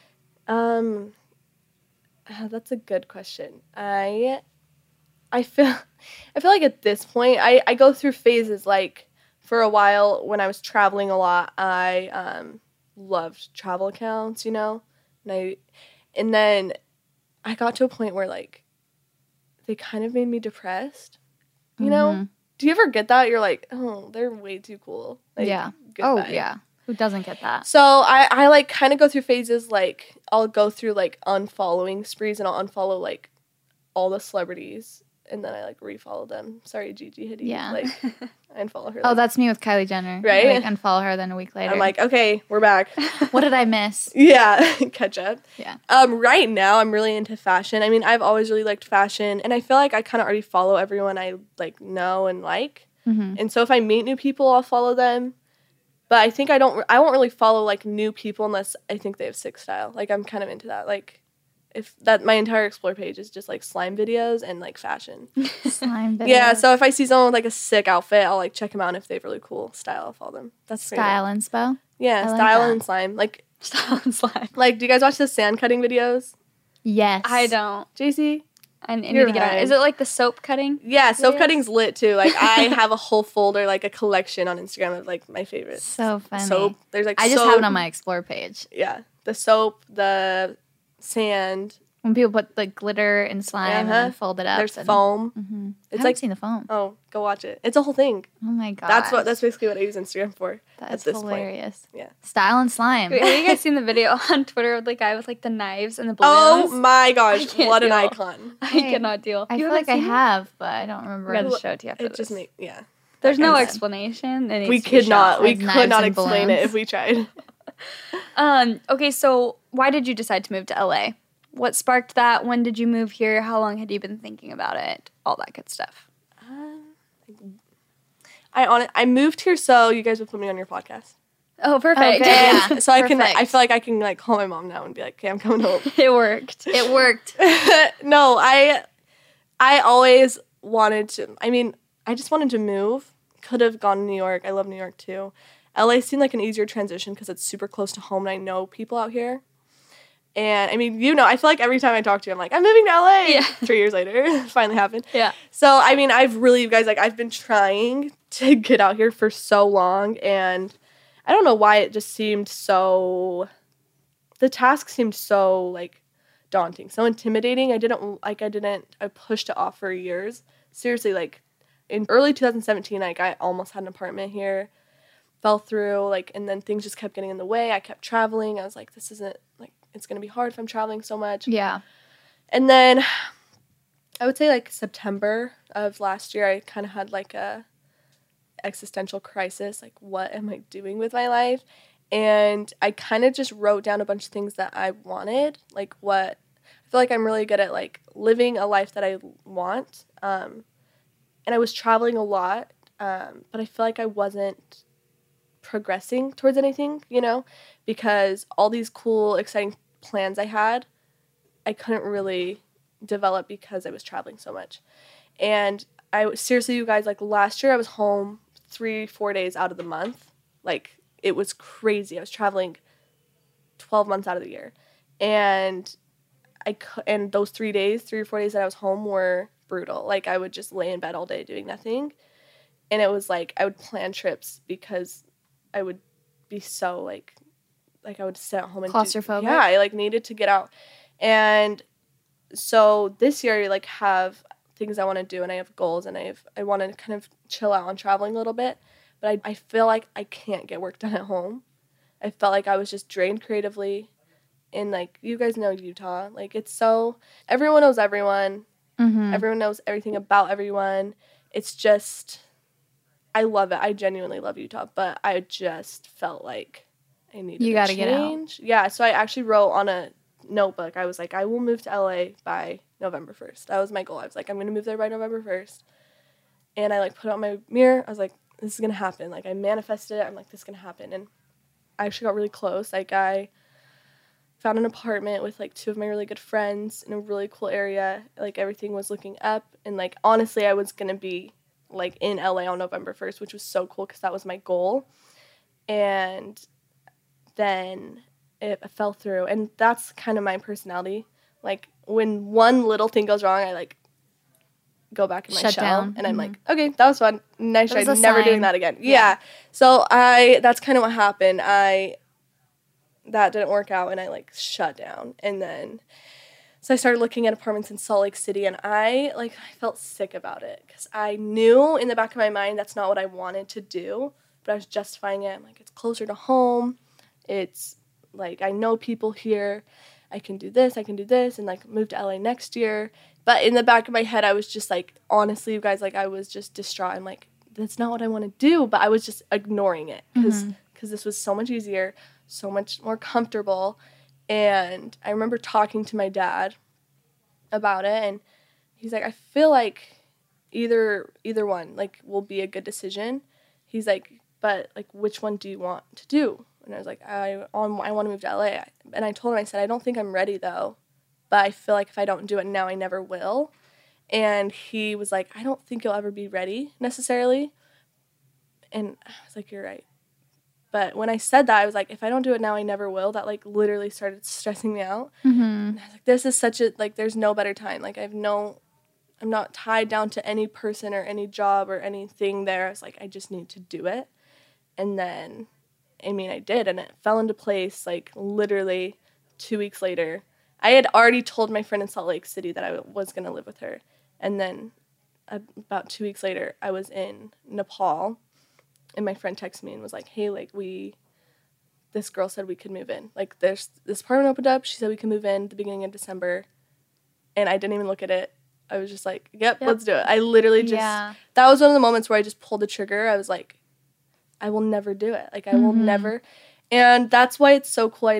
That's a good question. I feel like at this point, I go through phases. Like for a while when I was traveling a lot, I loved travel accounts, and then I got to a point where like they kind of made me depressed. You know? Do you ever get that? You're like, oh, they're way too cool. Like, Yeah. goodbye. Oh, yeah. Who doesn't get that? So I like kind of go through phases, like I'll go through like unfollowing sprees and I'll unfollow like all the celebrities and then I like refollow them. Sorry, Gigi Hadid. Yeah. Like I unfollow her. Oh, like, that's me with Kylie Jenner. Right? I, like unfollow her, then a week later. I'm like, okay, we're back. what did I miss? Yeah, catch up. Yeah. Right now I'm really into fashion. I mean, I've always really liked fashion and I feel like I kind of already follow everyone I like know and like. And so if I meet new people, I'll follow them. But I think I won't really follow like new people unless I think they have sick style. Like I'm kind of into that. Like if that my entire explore page is just like slime videos and like fashion. Slime videos. Yeah, so if I see someone with like a sick outfit, I'll like check them out and if they have really cool style, I'll follow them. That's pretty Style inspo. Yeah, I like style that. and slime. Like Style and slime. like do you guys watch the sand cutting videos? Yes. I don't. JC? I need You're to get on. right. Is it like the soap cutting? Yeah, soap Videos? cutting's lit too. Like I have a whole folder, like a collection on Instagram of like my favorites. So funny. Soap. There's like I just soap. have it on my explore page. Yeah, the soap, the sand. When people put like glitter and slime and then fold it up. There's and, foam. I It's haven't like seen the foam. oh, go watch it. It's a whole thing. Oh my god. That's basically what I use Instagram for. That's at this hilarious. Point. Yeah. Style and slime. Wait, have you guys seen the video on Twitter of the guy with like the knives and the Oh balloons? my gosh, can't what an deal. icon! I Hey, cannot deal. I You feel haven't like I seen it? have, but I don't remember. I gotta show it to you after It just this. made yeah. There's no Okay. explanation. It We needs to be could not. shown. We Like could knives not and explain it balloons. if we tried. Okay, so why did you decide to move to LA? What sparked that? When did you move here? How long had you been thinking about it? All that good stuff. I moved here so you guys would put me on your podcast. Oh, perfect. Okay. Yeah. So I can. Perfect. I feel like I can like call my mom now and be like, "Okay, I'm coming home." It worked. It worked. No, I always wanted to. I mean, I just wanted to move. Could have gone to New York. I love New York too. LA seemed like an easier transition because it's super close to home and I know people out here. And I mean, you know, I feel like every time I talk to you, I'm like, I'm moving to LA. Yeah. 3 years later, it finally happened. Yeah. So, I mean, I've really, you guys, like, I've been trying to get out here for so long. And I don't know why it just seemed so, the task seemed so, like, daunting, so intimidating. I pushed it off for years. Seriously, like, in early 2017, like, I almost had an apartment here, fell through, like, and then things just kept getting in the way. I kept traveling. I was like, this isn't, like, it's going to be hard if I'm traveling so much. Yeah. And then I would say like September of last year, I kind of had like a existential crisis. Like, what am I doing with my life? And I kind of just wrote down a bunch of things that I wanted. Like what I feel like I'm really good at like living a life that I want. And I was traveling a lot, but I feel like I wasn't progressing towards anything, you know, because all these cool, exciting plans I had, I couldn't really develop because I was traveling so much. And seriously, you guys, like last year I was home 3-4 days out of the month. Like it was crazy. I was traveling 12 months out of the year. And those 3 or 4 days that I was home were brutal. Like I would just lay in bed all day doing nothing. And it was like I would plan trips because I would be so like I would sit at home and Claustrophobic? Yeah, I like needed to get out. And so this year I like have things I want to do and I have goals and I want to kind of chill out on traveling a little bit. But I feel like I can't get work done at home. I felt like I was just drained creatively. And like you guys know Utah. Like it's so everyone knows everyone. Mm-hmm. Everyone knows everything about everyone. It's just I love it. I genuinely love Utah, but I just felt like I needed You to gotta get out. change. Yeah, so I actually wrote on a notebook. I was like, I will move to LA by November 1st. That was my goal. I was like, I'm going to move there by November 1st. And I like put it on my mirror. I was like, this is going to happen. Like I manifested it. I'm like, this is going to happen. And I actually got really close. Like I found an apartment with like 2 of my really good friends in a really cool area. Like everything was looking up. And like, honestly, I was going to be like in LA on November 1st, which was so cool because that was my goal. And then it fell through. And that's kind of my personality. Like when one little thing goes wrong, I like go back in my Shut shell down. and I'm like, okay, that was fun. Nice try. That was a Never sign. doing that again. Yeah. So that's kind of what happened. That didn't work out and I like shut down. And then So I started looking at apartments in Salt Lake City, and I felt sick about it because I knew in the back of my mind that's not what I wanted to do, but I was justifying it. I'm like, it's closer to home. It's like, I know people here. I can do this, and like move to LA next year. But in the back of my head, I was just like, honestly, you guys, like I was just distraught. I'm like, that's not what I want to do. But I was just ignoring it because this was so much easier, so much more comfortable. And I remember talking to my dad about it, and he's like, I feel like either one like will be a good decision. He's like, but like, which one do you want to do? And I was like, I want to move to LA. And I told him, I said, I don't think I'm ready though, but I feel like if I don't do it now, I never will. And he was like, I don't think you'll ever be ready necessarily. And I was like, you're right. But when I said that, I was like, if I don't do it now, I never will. That, like, literally started stressing me out. Mm-hmm. And I was like, this is such a, like, there's no better time. Like, I'm not tied down to any person or any job or anything there. I was like, I just need to do it. And then, I mean, I did. And it fell into place, like, literally 2 weeks later. I had already told my friend in Salt Lake City that I was going to live with her. And then about 2 weeks later, I was in Nepal. And my friend texted me and was like, hey, like, this girl said we could move in. Like, there's this apartment opened up. She said we could move in at the beginning of December. And I didn't even look at it. I was just like, yep. Let's do it. I literally just, that was one of the moments where I just pulled the trigger. I was like, I will never do it. Like, I will never. And that's why it's so cool.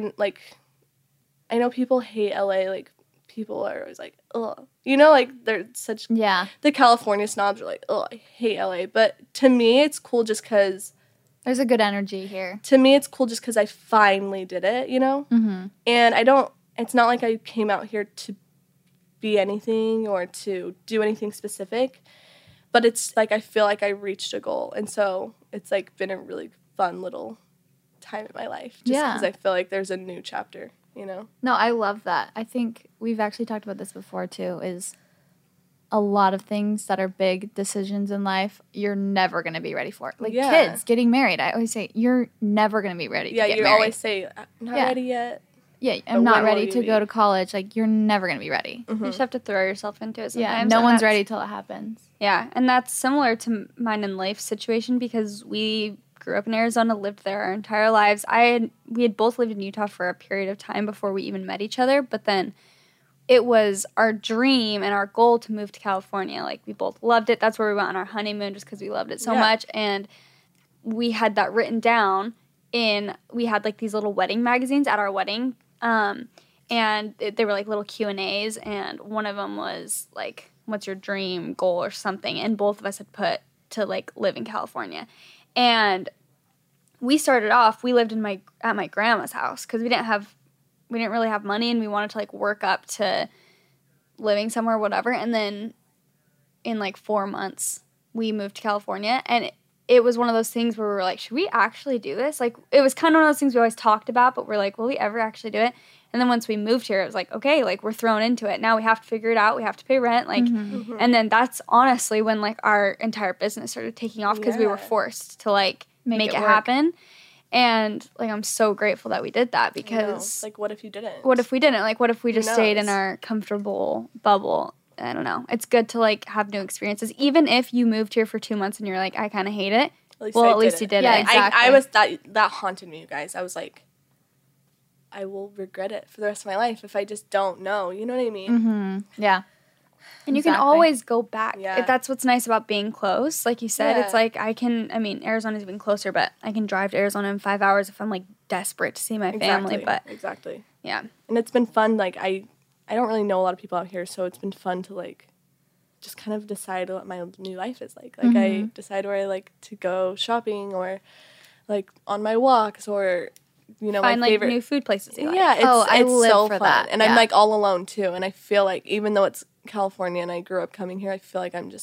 I know people hate LA. Like, people are always like, ugh. You know, like, they're such, the California snobs are like, oh, I hate LA. But to me, it's cool just because. There's a good energy here. To me, it's cool just because I finally did it, you know? Mm-hmm. And it's not like I came out here to be anything or to do anything specific. But it's like I feel like I reached a goal. And so it's, like, been a really fun little time in my life. Just because I feel like there's a new chapter. You know? No, I love that. I think we've actually talked about this before, too, is a lot of things that are big decisions in life, you're never going to be ready for. Like kids, getting married. I always say, you're never going to be ready to get married. Yeah, you always say, I'm not ready yet. Yeah, I'm not ready to go to college. Like, you're never going to be ready. Mm-hmm. You just have to throw yourself into it sometimes. Yeah, no one's ready till it happens. Yeah, and that's similar to mine in life situation because we grew up in Arizona, lived there our entire lives. We had both lived in Utah for a period of time before we even met each other, but then it was our dream and our goal to move to California. Like, we both loved it. That's where we went on our honeymoon just because we loved it so much, and we had that written down we had, like, these little wedding magazines at our wedding, and they were, like, little Q&As, and one of them was, like, what's your dream goal or something, and both of us had put to, like, live in California. And we started off, we lived at my grandma's house because we didn't really have money and we wanted to, like, work up to living somewhere, whatever. And then in, like, 4 months, we moved to California. And it was one of those things where we were like, should we actually do this? Like, it was kind of one of those things we always talked about, but we're like, will we ever actually do it? And then once we moved here, it was like, okay, like, we're thrown into it. Now we have to figure it out. We have to pay rent. Like, and then that's honestly when, like, our entire business started taking off because we were forced to, like, make it happen. And, like, I'm so grateful that we did that because... Like, what if you didn't? What if we didn't? Like, what if we just stayed in our comfortable bubble? I don't know. It's good to, like, have new experiences. Even if you moved here for 2 months and you're like, I kind of hate it. At least you did it. Exactly. I was... That haunted me, you guys. I was like... I will regret it for the rest of my life if I just don't know. You know what I mean? Mm-hmm. Yeah. And you can always go back. Yeah. That's what's nice about being close. Like you said, it's like Arizona's even closer, but I can drive to Arizona in 5 hours if I'm, like, desperate to see my family. But Exactly. Yeah. And it's been fun. Like, I don't really know a lot of people out here, so it's been fun to, like, just kind of decide what my new life is like. Like, I decide where I like to go shopping or, like, on my walks or... You know, find, my favorite, like, new food places you like. Yeah, it's so fun. That. And I'm, like, all alone, too. And I feel like, even though it's California and I grew up coming here, I feel like I'm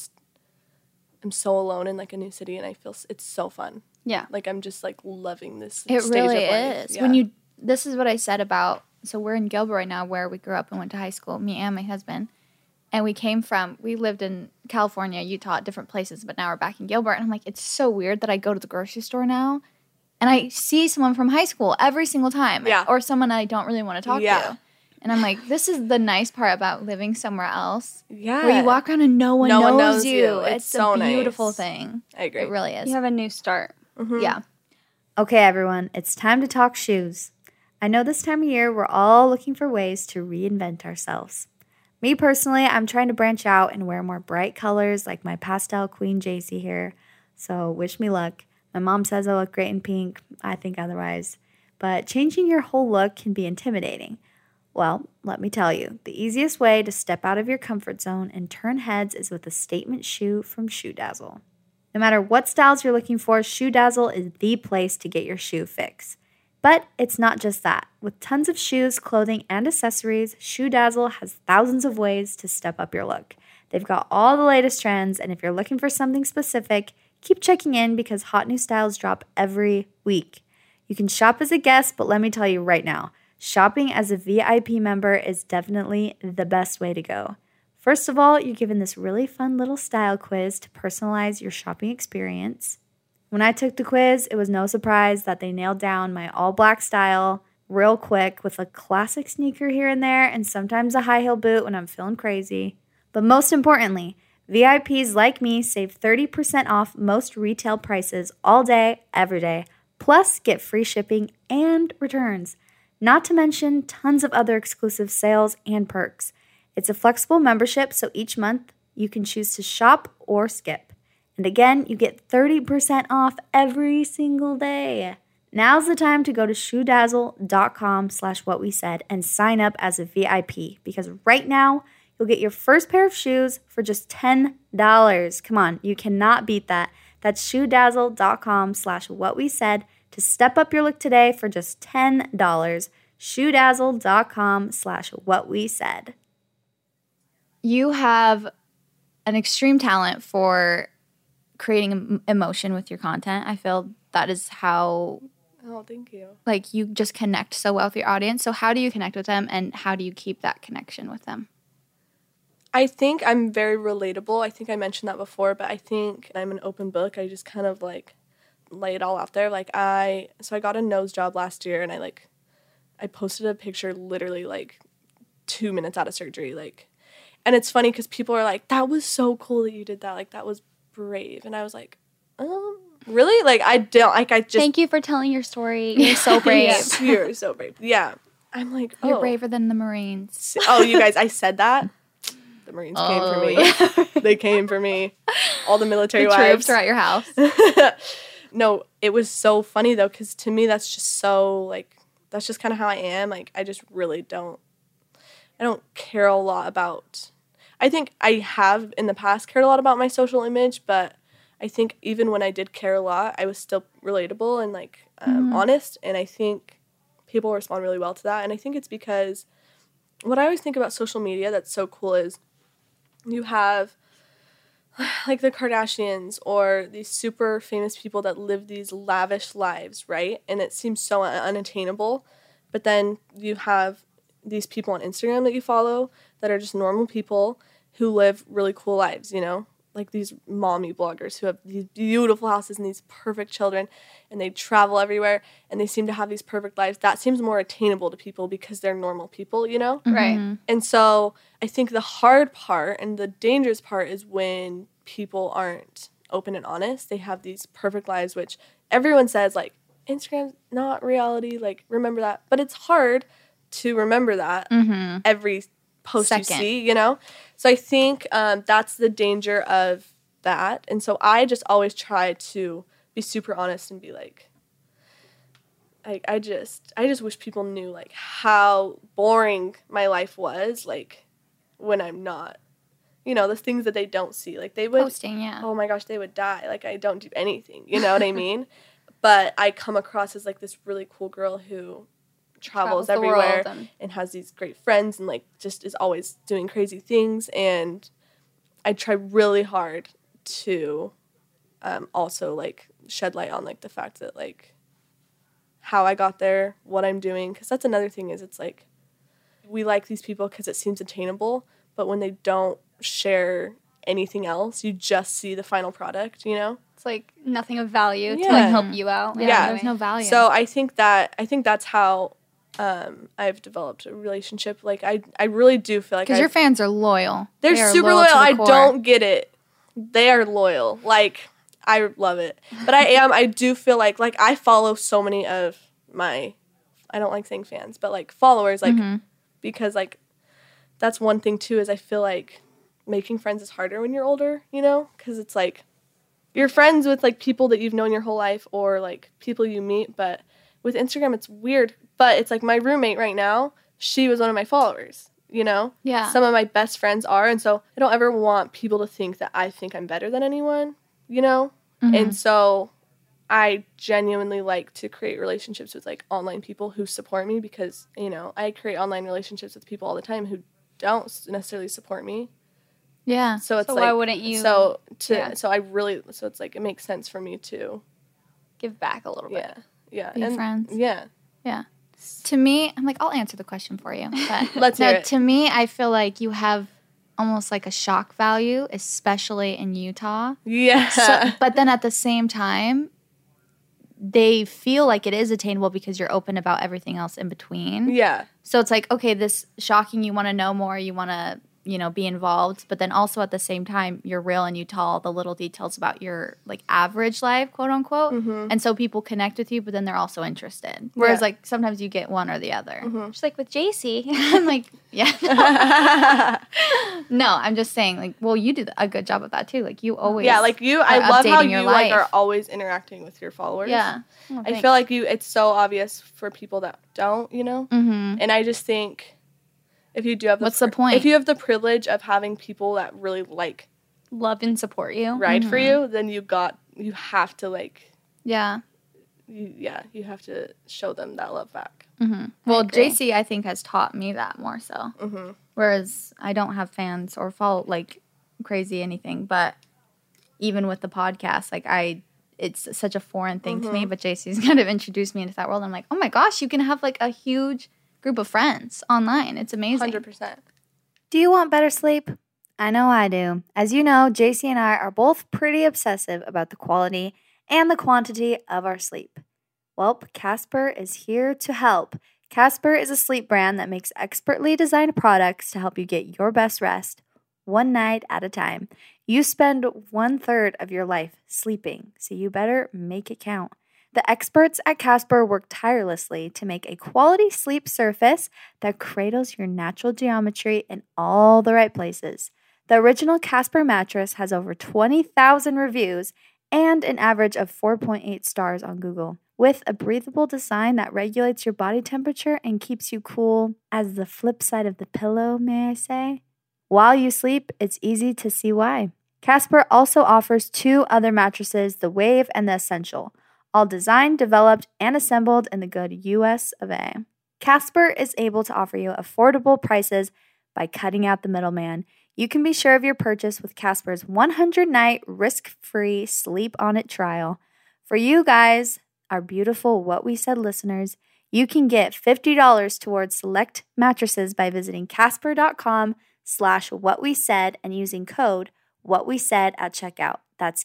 so alone in, like, a new city. And I feel it's so fun. Yeah. Like, I'm just, like, loving this stage of life. It really is. Yeah. This is what I said about, so we're in Gilbert right now where we grew up and went to high school, me and my husband. And we lived in California, Utah, different places, but now we're back in Gilbert. And I'm like, it's so weird that I go to the grocery store now and I see someone from high school every single time. Yeah. Or someone I don't really want to talk to. And I'm like, this is the nice part about living somewhere else. Yeah. Where you walk around and no one knows you. It's a so beautiful nice. thing. I agree. It really is. You have a new start. Yeah. Okay, everyone, it's time to talk shoes. I know this time of year we're all looking for ways to reinvent ourselves. Me personally, I'm trying to branch out and wear more bright colors like my pastel Queen JC here. So wish me luck. My mom says I look great in pink. I think otherwise. But changing your whole look can be intimidating. Well, let me tell you, the easiest way to step out of your comfort zone and turn heads is with a statement shoe from Shoe Dazzle. No matter what styles you're looking for, Shoe Dazzle is the place to get your shoe fix. But it's not just that. With tons of shoes, clothing, and accessories, Shoe Dazzle has thousands of ways to step up your look. They've got all the latest trends, and if you're looking for something specific, keep checking in because hot new styles drop every week. You can shop as a guest, but let me tell you right now, shopping as a VIP member is definitely the best way to go. First of all, you're given this really fun little style quiz to personalize your shopping experience. When I took the quiz, it was no surprise that they nailed down my all-black style real quick with a classic sneaker here and there and sometimes a high-heel boot when I'm feeling crazy. But most importantly, VIPs like me save 30% off most retail prices all day, every day, plus get free shipping and returns. Not to mention tons of other exclusive sales and perks. It's a flexible membership, so each month you can choose to shop or skip. And again, you get 30% off every single day. Now's the time to go to shoedazzle.com/whatwesaid and sign up as a VIP because right now you'll get your first pair of shoes for just $10. Come on, you cannot beat that. That's shoedazzle.com/whatwesaid to step up your look today for just $10. shoedazzle.com/whatwesaid. You have an extreme talent for creating emotion with your content. I feel that is how thank you. like you just connect so well with your audience. So how do you connect with them and how do you keep that connection with them? I think I'm very relatable. I think I mentioned that before, but I think I'm an open book. I just kind of like lay it all out there. Like I got a nose job last year and I posted a picture literally like 2 minutes out of surgery. And it's funny because people are like, that was so cool that you did that. Like that was brave. And I was like, really? Like I just Thank you for telling your story. You're so brave. Yes, you're so brave. Yeah. I'm like, You're braver than the Marines. Oh, you guys, I said that. The Marines came for me. Yeah. They came for me. All the military wives. Troops are at your house. No, it was so funny though, because to me that's just so that's just kind of how I am. Like I just really don't care a lot about. I think I have in the past cared a lot about my social image, but I think even when I did care a lot, I was still relatable and honest. And I think people respond really well to that. And I think it's because what I always think about social media that's so cool is you have like the Kardashians or these super famous people that live these lavish lives, right? And it seems so unattainable. But then you have these people on Instagram that you follow that are just normal people who live really cool lives, you know? Like these mommy bloggers who have these beautiful houses and these perfect children and they travel everywhere and they seem to have these perfect lives. That seems more attainable to people because they're normal people, you know? Right. Mm-hmm. And so I think the hard part and the dangerous part is when people aren't open and honest. They have these perfect lives, which everyone says, like, Instagram's not reality. Like, remember that. But it's hard to remember that every post you see, you know? So I think that's the danger of that. And so I just always try to be super honest and be like I just wish people knew like how boring my life was, like when I'm not, you know, the things that they don't see. Like they would Posting, yeah. Oh my gosh, they would die. Like I don't do anything, you know what I mean? But I come across as like this really cool girl who travels everywhere and has these great friends and like just is always doing crazy things. And I try really hard to also like shed light on like the fact that like how I got there, what I'm doing, because that's another thing is it's like we like these people because it seems attainable, but when they don't share anything else, you just see the final product, you know? It's like nothing of value to Yeah. like help you out. Yeah. There's no value. So I think that's how I've developed a relationship. Like, I really do feel like Because your fans are loyal. They're They are super to loyal. the I core. don't get it. They are loyal. Like, I love it. But I do feel like I follow so many of my, I don't like saying fans, but like followers, like, because like, that's one thing too, is I feel like making friends is harder when you're older, you know? Because it's like, you're friends with like people that you've known your whole life or like people you meet, but with Instagram, it's weird. But it's like my roommate right now, she was one of my followers, you know? Yeah. Some of my best friends are. And so I don't ever want people to think that I think I'm better than anyone, you know? And so I genuinely like to create relationships with like online people who support me because, you know, I create online relationships with people all the time who don't necessarily support me. Yeah. So it's So like, why wouldn't you- So Yeah. so I really, so it's like, it makes sense for me to, Give back a little bit. yeah. Be friends. Yeah. Yeah. To me, I'm like, I'll answer the question for you. But Let's hear it. To me, I feel like you have almost like a shock value, especially in Utah. Yeah. So, but then at the same time, they feel like it is attainable because you're open about everything else in between. Yeah. So it's like, okay, this shocking, you want to know more, you want to, you know, be involved. But then also at the same time, you're real and you tell all the little details about your like average life, quote unquote. And so people connect with you, but then they're also interested. Whereas Yeah. like sometimes you get one or the other. Just like with JC. I'm like, yeah. No, I'm just saying, like, well, you do a good job of that too. Like you always. Yeah, like you, are I love how updating your you like life. are always interacting with your followers. Yeah. I feel like it's so obvious for people that don't, you know? Mm-hmm. And I just think if you do have What's the point? If you have the privilege of having people that really like Love and support you. ride for you, then you have to like, Yeah. you have to show them that love back. Well, agree. JC, I think, has taught me that more so. Whereas I don't have fans or follow like crazy anything. But even with the podcast, like it's such a foreign thing to me. But JC's kind of introduced me into that world. I'm like, oh my gosh, you can have like a huge group of friends online. It's amazing. 100%. Do you want better sleep? I know I do. As you know, JC and I are both pretty obsessive about the quality and the quantity of our sleep. Well, Casper is here to help. Casper is a sleep brand that makes expertly designed products to help you get your best rest one night at a time. You spend 1/3 of your life sleeping, so you better make it count. The experts at Casper work tirelessly to make a quality sleep surface that cradles your natural geometry in all the right places. The original Casper mattress has over 20,000 reviews and an average of 4.8 stars on Google. With a breathable design that regulates your body temperature and keeps you cool as the flip side of the pillow, may I say? While you sleep, it's easy to see why. Casper also offers 2 other mattresses, the Wave and the Essential, all designed, developed, and assembled in the good US of A. Casper is able to offer you affordable prices by cutting out the middleman. You can be sure of your purchase with Casper's 100-night risk-free Sleep On It trial. For you guys, our beautiful What We Said listeners, you can get $50 towards select mattresses by visiting casper.com/whatwesaid and using code whatwesaid at checkout. That's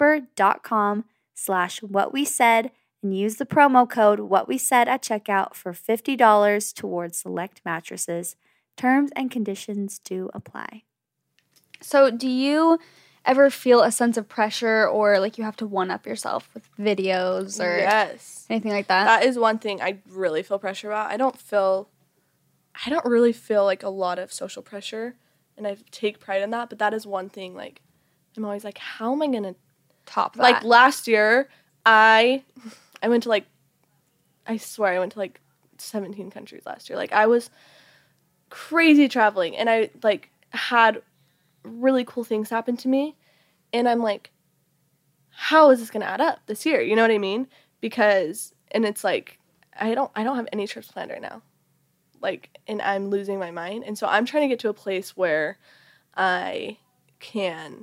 casper.com/whatwesaid and use the promo code whatwesaid at checkout for $50 towards select mattresses. Terms and conditions do apply. So do you ever feel a sense of pressure or like you have to one-up yourself with videos or Yes. anything like that? That is one thing I really feel pressure about. I don't really feel like a lot of social pressure, and I take pride in that, but that is one thing, like, I'm always like, how am I going to Top that. like last year, I went to like, I swear I went to like 17 countries last year. Like I was crazy traveling, and I like had really cool things happen to me, and I'm like, how is this going to add up this year? You know what I mean? Because, and it's like, I don't have any trips planned right now. Like, and I'm losing my mind. And so I'm trying to get to a place where I can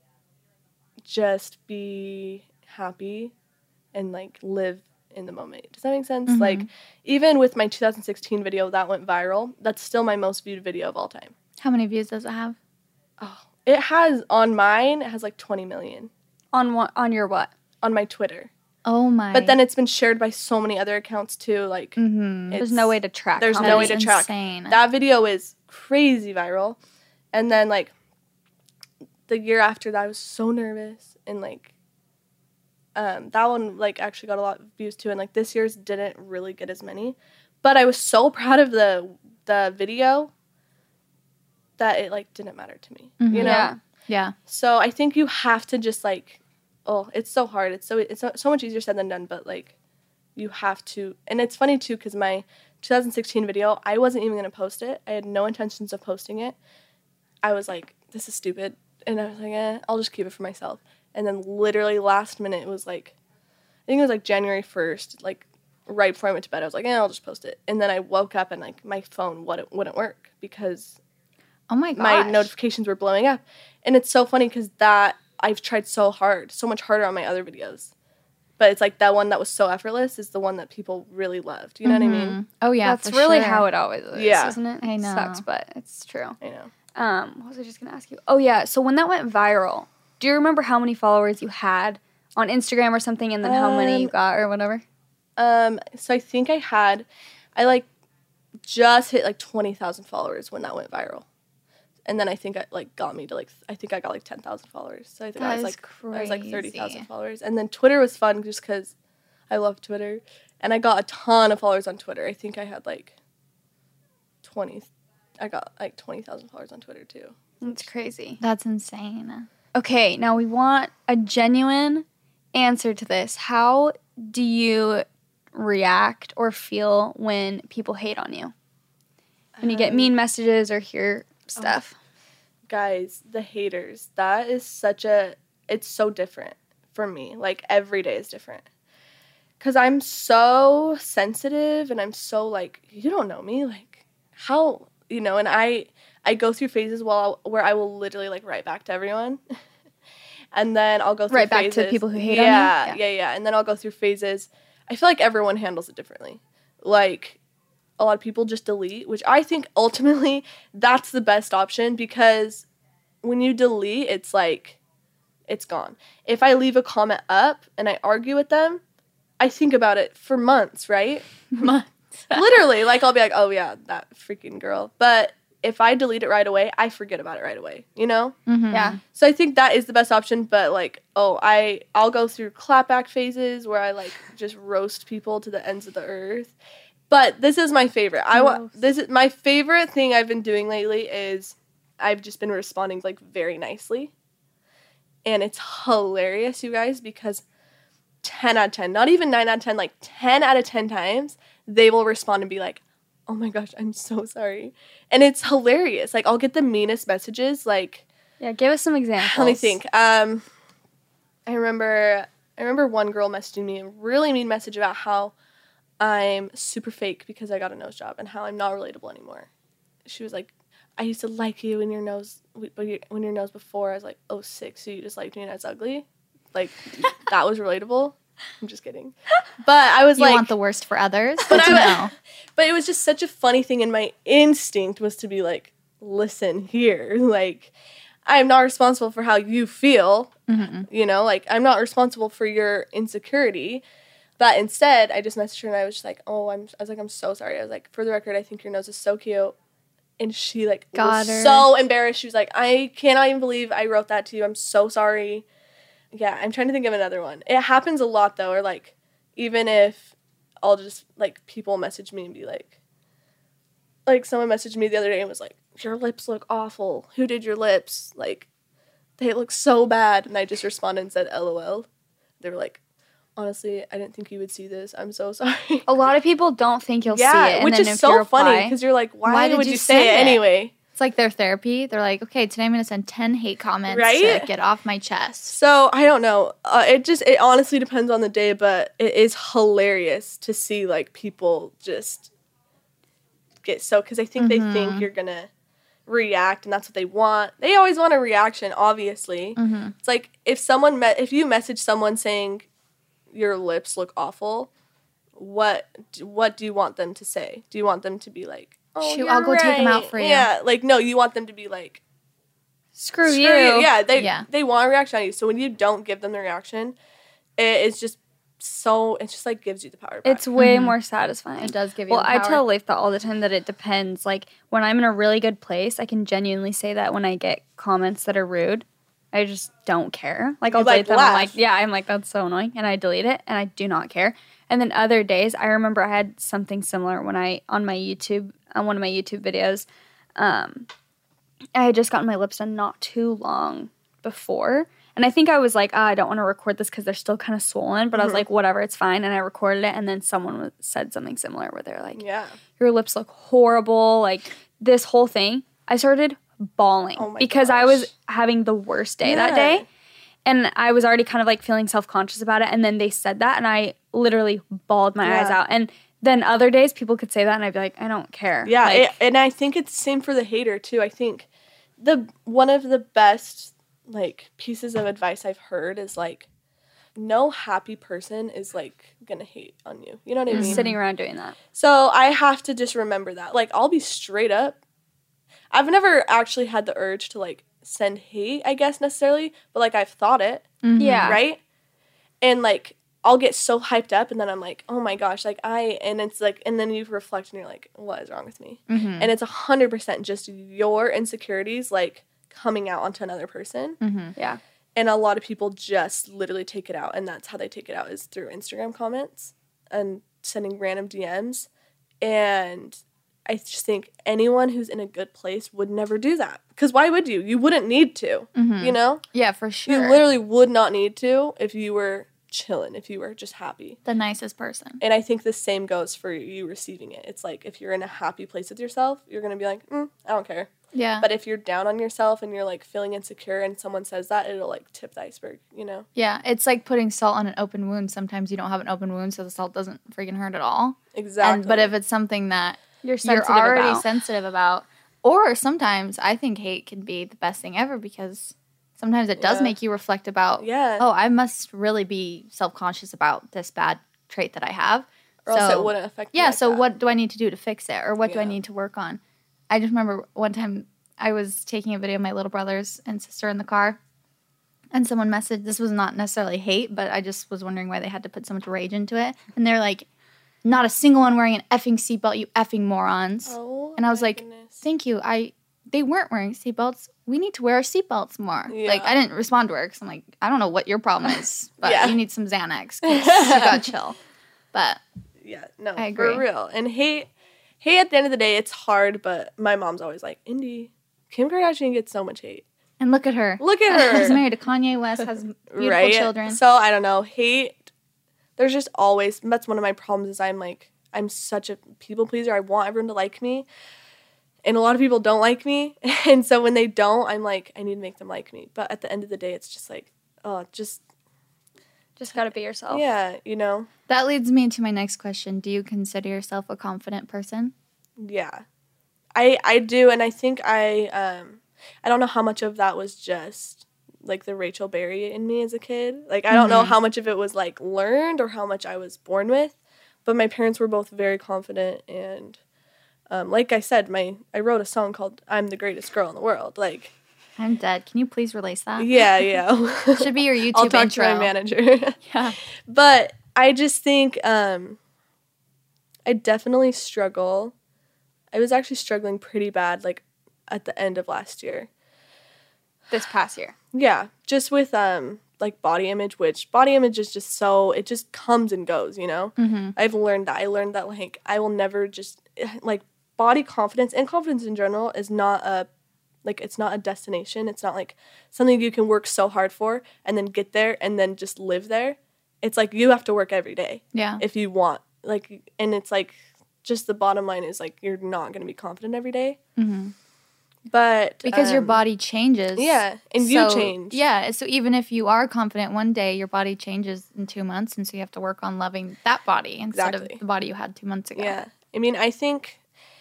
just be happy and like live in the moment. Does that make sense? Like, even with my 2016 video that went viral, that's still my most viewed video of all time. How many views does it have? It has, on mine, it has like 20 million. on your what? On my Twitter. Oh my. But then it's been shared by so many other accounts too. Like, There's no way to track. There's how no many. way to track. Insane. That video is crazy viral. And then, like, the year after that, I was so nervous. And, like, that one, like, actually got a lot of views too. And, like, this year's didn't really get as many. But I was so proud of the video that it, like, didn't matter to me, you know? Yeah. So I think you have to just, like, it's so hard. It's so much easier said than done, but, like, you have to. And it's funny, too, because my 2016 video, I wasn't even going to post it. I had no intentions of posting it. I was like, this is stupid. And I was like, I'll just keep it for myself. And then literally last minute, it was, like, I think it was, like, January 1st, like, right before I went to bed. I was like, I'll just post it. And then I woke up and, like, my phone wouldn't work because Oh my gosh. my notifications were blowing up. And it's so funny because that I've tried so much harder on my other videos. But it's like that one that was so effortless is the one that people really loved. You know what I mean? Oh yeah, That's for really sure. how it always is, Yeah. isn't it? I know. Sucks, but it's true. I know. What was I just gonna ask you? Oh yeah, so when that went viral, do you remember how many followers you had on Instagram or something, and then how many you got or whatever? So I think I like just hit like 20,000 followers when that went viral. And then I think it like got me to like, I think I got like 10,000 followers. So I think I was like 30,000 followers. And then Twitter was fun just because I love Twitter. And I got a ton of followers on Twitter. I think I had like 20,000 followers on Twitter too. That's crazy. That's insane. Okay, now we want a genuine answer to this. How do you react or feel when people hate on you? When you get mean messages or hear stuff? Guys, the haters, that is it's so different for me. Like, every day is different. Because I'm so sensitive and I'm so, like, you don't know me. Like, how, and I go through phases where I will literally, like, write back to everyone. And then I'll go through Right phases. back to people who hate on you? Yeah. And then I'll go through phases. I feel like everyone handles it differently. Like, a lot of people just delete, which I think ultimately that's the best option because when you delete, it's like, it's gone. If I leave a comment up and I argue with them, I think about it for months, right? Months. Literally, like I'll be like, oh yeah, that freaking girl. But if I delete it right away, I forget about it right away, Mm-hmm. Yeah. So I think that is the best option, but like, I'll go through clapback phases where I like just roast people to the ends of the earth. But this is my favorite. This is my favorite thing I've been doing lately is I've just been responding like very nicely. And it's hilarious, you guys, because 10 out of 10, not even 9 out of 10, like 10 out of 10 times, they will respond and be like, oh my gosh, I'm so sorry. And it's hilarious. Like, I'll get the meanest messages, like... Yeah, give us some examples. Let me think. I remember one girl messaging me a really mean message about how I'm super fake because I got a nose job and how I'm not relatable anymore. She was like, I used to like you when your nose before. I was like, oh, sick, so you just liked me and I was ugly? Like, that was relatable? I'm just kidding. But I was You like... want the worst for others? But But it was just such a funny thing, and my instinct was to be like, listen here, like, I'm not responsible for how you feel, like, I'm not responsible for your insecurity. But instead, I just messaged her, and I was just like, I'm so sorry. I was like, for the record, I think your nose is so cute. And she, like, was so embarrassed. She was like, I cannot even believe I wrote that to you. I'm so sorry. Yeah, I'm trying to think of another one. It happens a lot, though, or, like, even if I'll just, like, people message me and be like, someone messaged me the other day and was like, your lips look awful. Who did your lips? Like, they look so bad. And I just responded and said, LOL. They were like, honestly, I didn't think you would see this. I'm so sorry. A lot of people don't think you'll see it. And which then is if so you reply, funny because you're like, why did would you you say it send it? anyway? it's like their therapy. They're like, okay, today I'm going to send 10 hate comments Right? to get off my chest. So, I don't know. It honestly depends on the day, but it is hilarious to see, like, people just get so, because I think they think you're going to react, and that's what they want. They always want a reaction, obviously. It's like, if you message someone saying your lips look awful, what do you want them to say? Do you want them to be like, oh, Shoot, you're I'll go take them out right. for you. Yeah, like, no, you want them to be like, screw you. Yeah, Yeah. they want a reaction on you. So when you don't give them the reaction, it's just it just like gives you the power back. It's way more satisfying. It does give you Well, the I power. tell Leif that all the time that it depends. Like, when I'm in a really good place, I can genuinely say that when I get comments that are rude, I just don't care. Like, I'll delete them. I'm like, I'm like, that's so annoying. And I delete it, and I do not care. And then other days, I remember I had something similar when on one of my YouTube videos, I had just gotten my lips done not too long before. And I think I was like, I don't want to record this because they're still kind of swollen. But I was like, whatever, it's fine. And I recorded it. And then someone said something similar where they're like, your lips look horrible. Like, this whole thing. I started bawling because I was having the worst day that day. And I was already kind of like feeling self-conscious about it. And then they said that. And I literally bawled my eyes out. And then other days people could say that. And I'd be like, I don't care. Yeah. Like, And I think it's the same for the hater too. I think one of the best like pieces of advice I've heard is like, no happy person is like gonna hate on you. You know what I mean? sitting around doing that. So I have to just remember that. Like, I'll be straight up. I've never actually had the urge to like send hate, I guess, necessarily, but like I've thought it. Yeah. Right? And like I'll get so hyped up and then I'm like, oh my gosh, like and it's like, and then you reflect and you're like, what is wrong with me? And it's 100% just your insecurities like coming out onto another person. Yeah. And a lot of people just literally take it out, and that's how they take it out is through Instagram comments and sending random DMs. And I just think anyone who's in a good place would never do that. Because why would you? You wouldn't need to, you know? Yeah, for sure. You literally would not need to if you were chilling, if you were just happy. The nicest person. And I think the same goes for you receiving it. It's like if you're in a happy place with yourself, you're going to be like, I don't care. Yeah. But if you're down on yourself and you're like feeling insecure and someone says that, it'll like tip the iceberg, you know? Yeah, it's like putting salt on an open wound. Sometimes you don't have an open wound, so the salt doesn't freaking hurt at all. Exactly. But if it's something that You're already sensitive about, or sometimes I think hate can be the best thing ever because sometimes it does make you reflect about, oh, I must really be self-conscious about this bad trait that I have. Or else it wouldn't affect me like so that. what do I need to do to fix it? Or what do I need to work on? I just remember one time I was taking a video of my little brothers and sister in the car, and someone messaged, this was not necessarily hate, but I just was wondering why they had to put so much rage into it. And they're like, not a single one wearing an effing seatbelt, you effing morons. Oh, and I was like, goodness. thank you. They weren't wearing seatbelts. We need to wear our seatbelts more. Yeah. Like, I didn't respond to her because I'm like, I don't know what your problem is, but Yeah. you need some Xanax because you got chill. But Yeah, no, I agree. for real. And hate at the end of the day, it's hard, but my mom's always like, Indy, Kim Kardashian gets so much hate. and look at her. Look at her. She's married to Kanye West, has beautiful Right? children. So, I don't know. Hate, there's just always, that's one of my problems is I'm such a people pleaser. I want everyone to like me. And a lot of people don't like me. And so when they don't, I'm like, I need to make them like me. But at the end of the day, it's just like, oh, just gotta be yourself. yeah, you know? That leads me to my next question. Do you consider yourself a confident person? Yeah. I do, and I think I don't know how much of that was just like the Rachel Berry in me as a kid. Like I don't know how much of it was like learned or how much I was born with, but my parents were both very confident, and like I said, I wrote a song called "I'm the Greatest Girl in the World." Like I'm dead. Can you please release that? yeah. Should be your YouTube I'll talk intro. to my manager. Yeah. But I just think I definitely struggle. I was actually struggling pretty bad like at the end of last year. This past year. Yeah, just with like body image, which body image is just so, it just comes and goes, you know? I've learned that. I learned that like I will never just like body confidence and confidence in general is not it's not a destination. It's not like something you can work so hard for and then get there and then just live there. It's like you have to work every day. Yeah. If you want. Like, and it's like just the bottom line is like you're not going to be confident every day. But Because your body changes. yeah, and you change. Yeah, so even if you are confident one day, your body changes in 2 months, and so you have to work on loving that body instead Exactly. of the body you had 2 months ago. Yeah. I mean, I think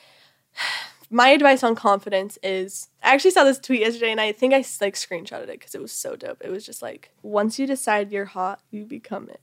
my advice on confidence is, I actually saw this tweet yesterday and I think I like screenshotted it because it was so dope. It was just like, once you decide you're hot, you become it.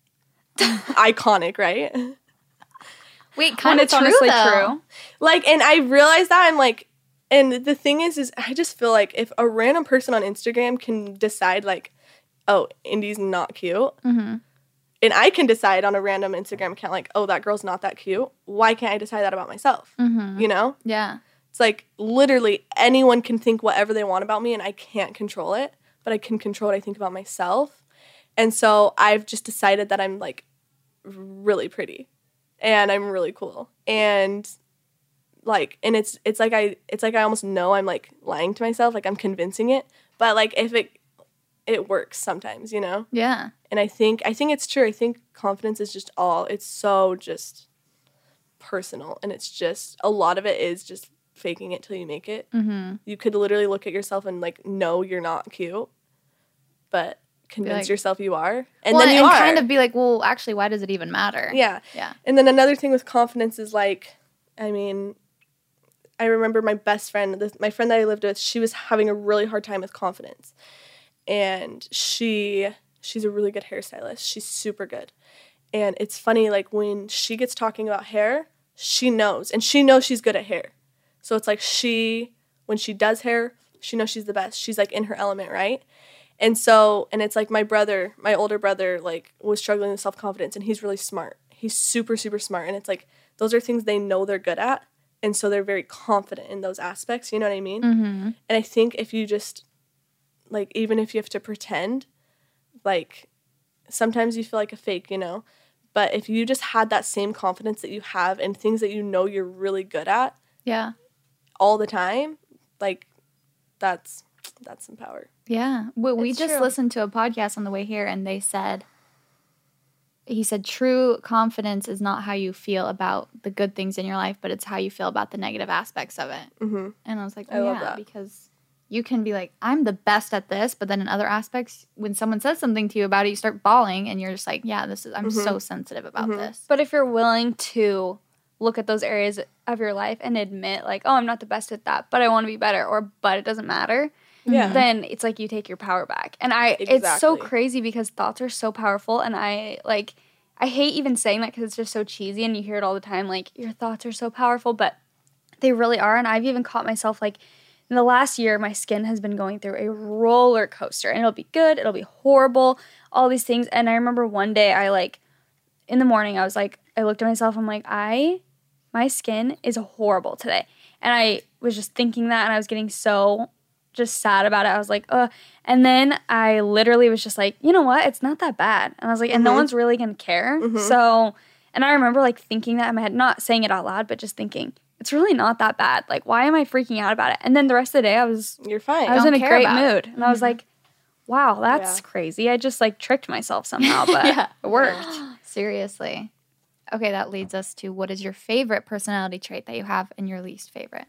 Iconic, right? Wait, When kind of it's honestly true. Like, and I realized that I'm like, and the thing is I just feel like if a random person on Instagram can decide like, oh, Indy's not cute, and I can decide on a random Instagram account, like, oh, that girl's not that cute. Why can't I decide that about myself? You know? Yeah. It's like literally anyone can think whatever they want about me and I can't control it, but I can control what I think about myself. And so I've just decided that I'm like really pretty and I'm really cool. And like, and it's like I almost know I'm like lying to myself, like I'm convincing it, but like if it works sometimes, you know? Yeah. And I think it's true. I think confidence is just it's so just personal. And it's just, a lot of it is just faking it till you make it. Mm-hmm. You could literally look at yourself and like, know you're not cute, but convince yourself you are. And then you are. Kind of be like, well, actually, why does it even matter? Yeah. Yeah. And then another thing with confidence is like, I mean, I remember my best friend, my friend that I lived with, she was having a really hard time with confidence. And she's a really good hairstylist. She's super good. And it's funny, like, when she gets talking about hair, she knows. And she knows she's good at hair. So it's like when she does hair, she knows she's the best. She's, like, in her element, right? And it's like my older brother, like, was struggling with self-confidence. And he's really smart. He's super, super smart. And it's like, those are things they know they're good at. And so they're very confident in those aspects. You know what I mean? Mm-hmm. And I think if you just, like, even if you have to pretend, like, sometimes you feel like a fake, you know? But if you just had that same confidence that you have in things that you know you're really good at, yeah, all the time, like, that's some power. Yeah. We It's just true. listened to a podcast on the way here, and he said, true confidence is not how you feel about the good things in your life, but it's how you feel about the negative aspects of it. Mm-hmm. And I was like, I love that. because you can be like, I'm the best at this, but then in other aspects, when someone says something to you about it, you start bawling, and you're just like, yeah, I'm so sensitive about this. But if you're willing to look at those areas of your life and admit, like, oh, I'm not the best at that, but I want to be better, but it doesn't matter, then it's like you take your power back. And it's so crazy because thoughts are so powerful, and I hate even saying that because it's just so cheesy, and you hear it all the time, like, your thoughts are so powerful, but they really are. And I've even caught myself, like, in the last year, my skin has been going through a roller coaster, and it'll be good, it'll be horrible, all these things. And I remember one day in the morning, I was like, I looked at myself, I'm like, my skin is horrible today. And I was just thinking that, and I was getting so just sad about it. I was like, ugh. And then I literally was just like, you know what? It's not that bad. And I was like, and no one's really going to care. So, and I remember like thinking that in my head, not saying it out loud, but just thinking, it's really not that bad. Like, why am I freaking out about it? And then the rest of the day, You're fine. I was in a care great about mood. And I was like, wow, that's crazy. I just like tricked myself somehow, but it worked. Seriously. Okay, that leads us to, what is your favorite personality trait that you have and your least favorite?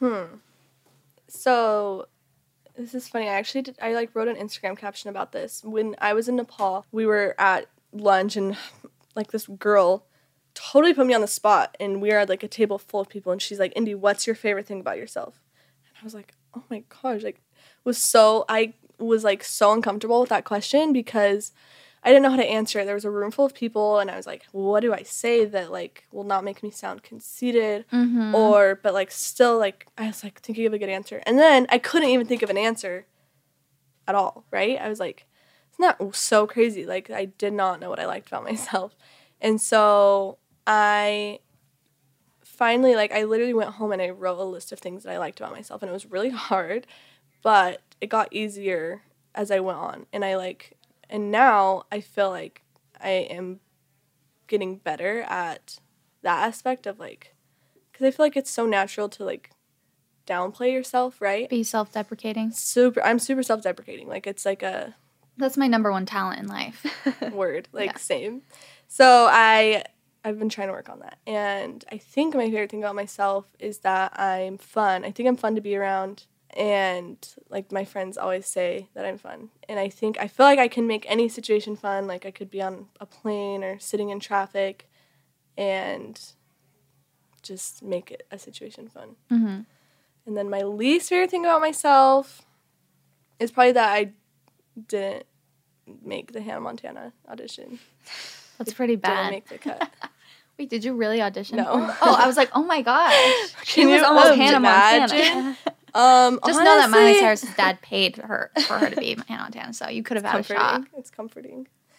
So this is funny. I like wrote an Instagram caption about this. When I was in Nepal, we were at lunch, and like this girl totally put me on the spot, and we were at like a table full of people, and she's like, Indy, what's your favorite thing about yourself? And I was like, oh my gosh, I was like so uncomfortable with that question because I didn't know how to answer it. There was a room full of people, and I was like, what do I say that like will not make me sound conceited, but like still like I was like thinking of a good answer, and then I couldn't even think of an answer at all. Right? I was like, isn't that so crazy? Like I did not know what I liked about myself, and so I finally I literally went home and I wrote a list of things that I liked about myself, and it was really hard, but it got easier as I went on, and now I feel like I am getting better at that aspect of because I feel like it's so natural to downplay yourself, right? Be self-deprecating. I'm super self-deprecating. It's like a That's my number one talent in life. word, same. So I've been trying to work on that. And I think my favorite thing about myself is that I'm fun. I think I'm fun to be around. And my friends always say that I'm fun. And I feel like I can make any situation fun. Like I could be on a plane or sitting in traffic and just make it a situation fun. Mm-hmm. And then my least favorite thing about myself is probably that I didn't make the Hannah Montana audition. That's pretty bad. Didn't make the cut. Wait, did you really audition? No. Oh, I was like, oh my gosh. She was almost Hannah Montana. Just Honestly, know that Miley Cyrus's dad paid her for her to be Hannah Montana, so you could have had a shot. It's comforting.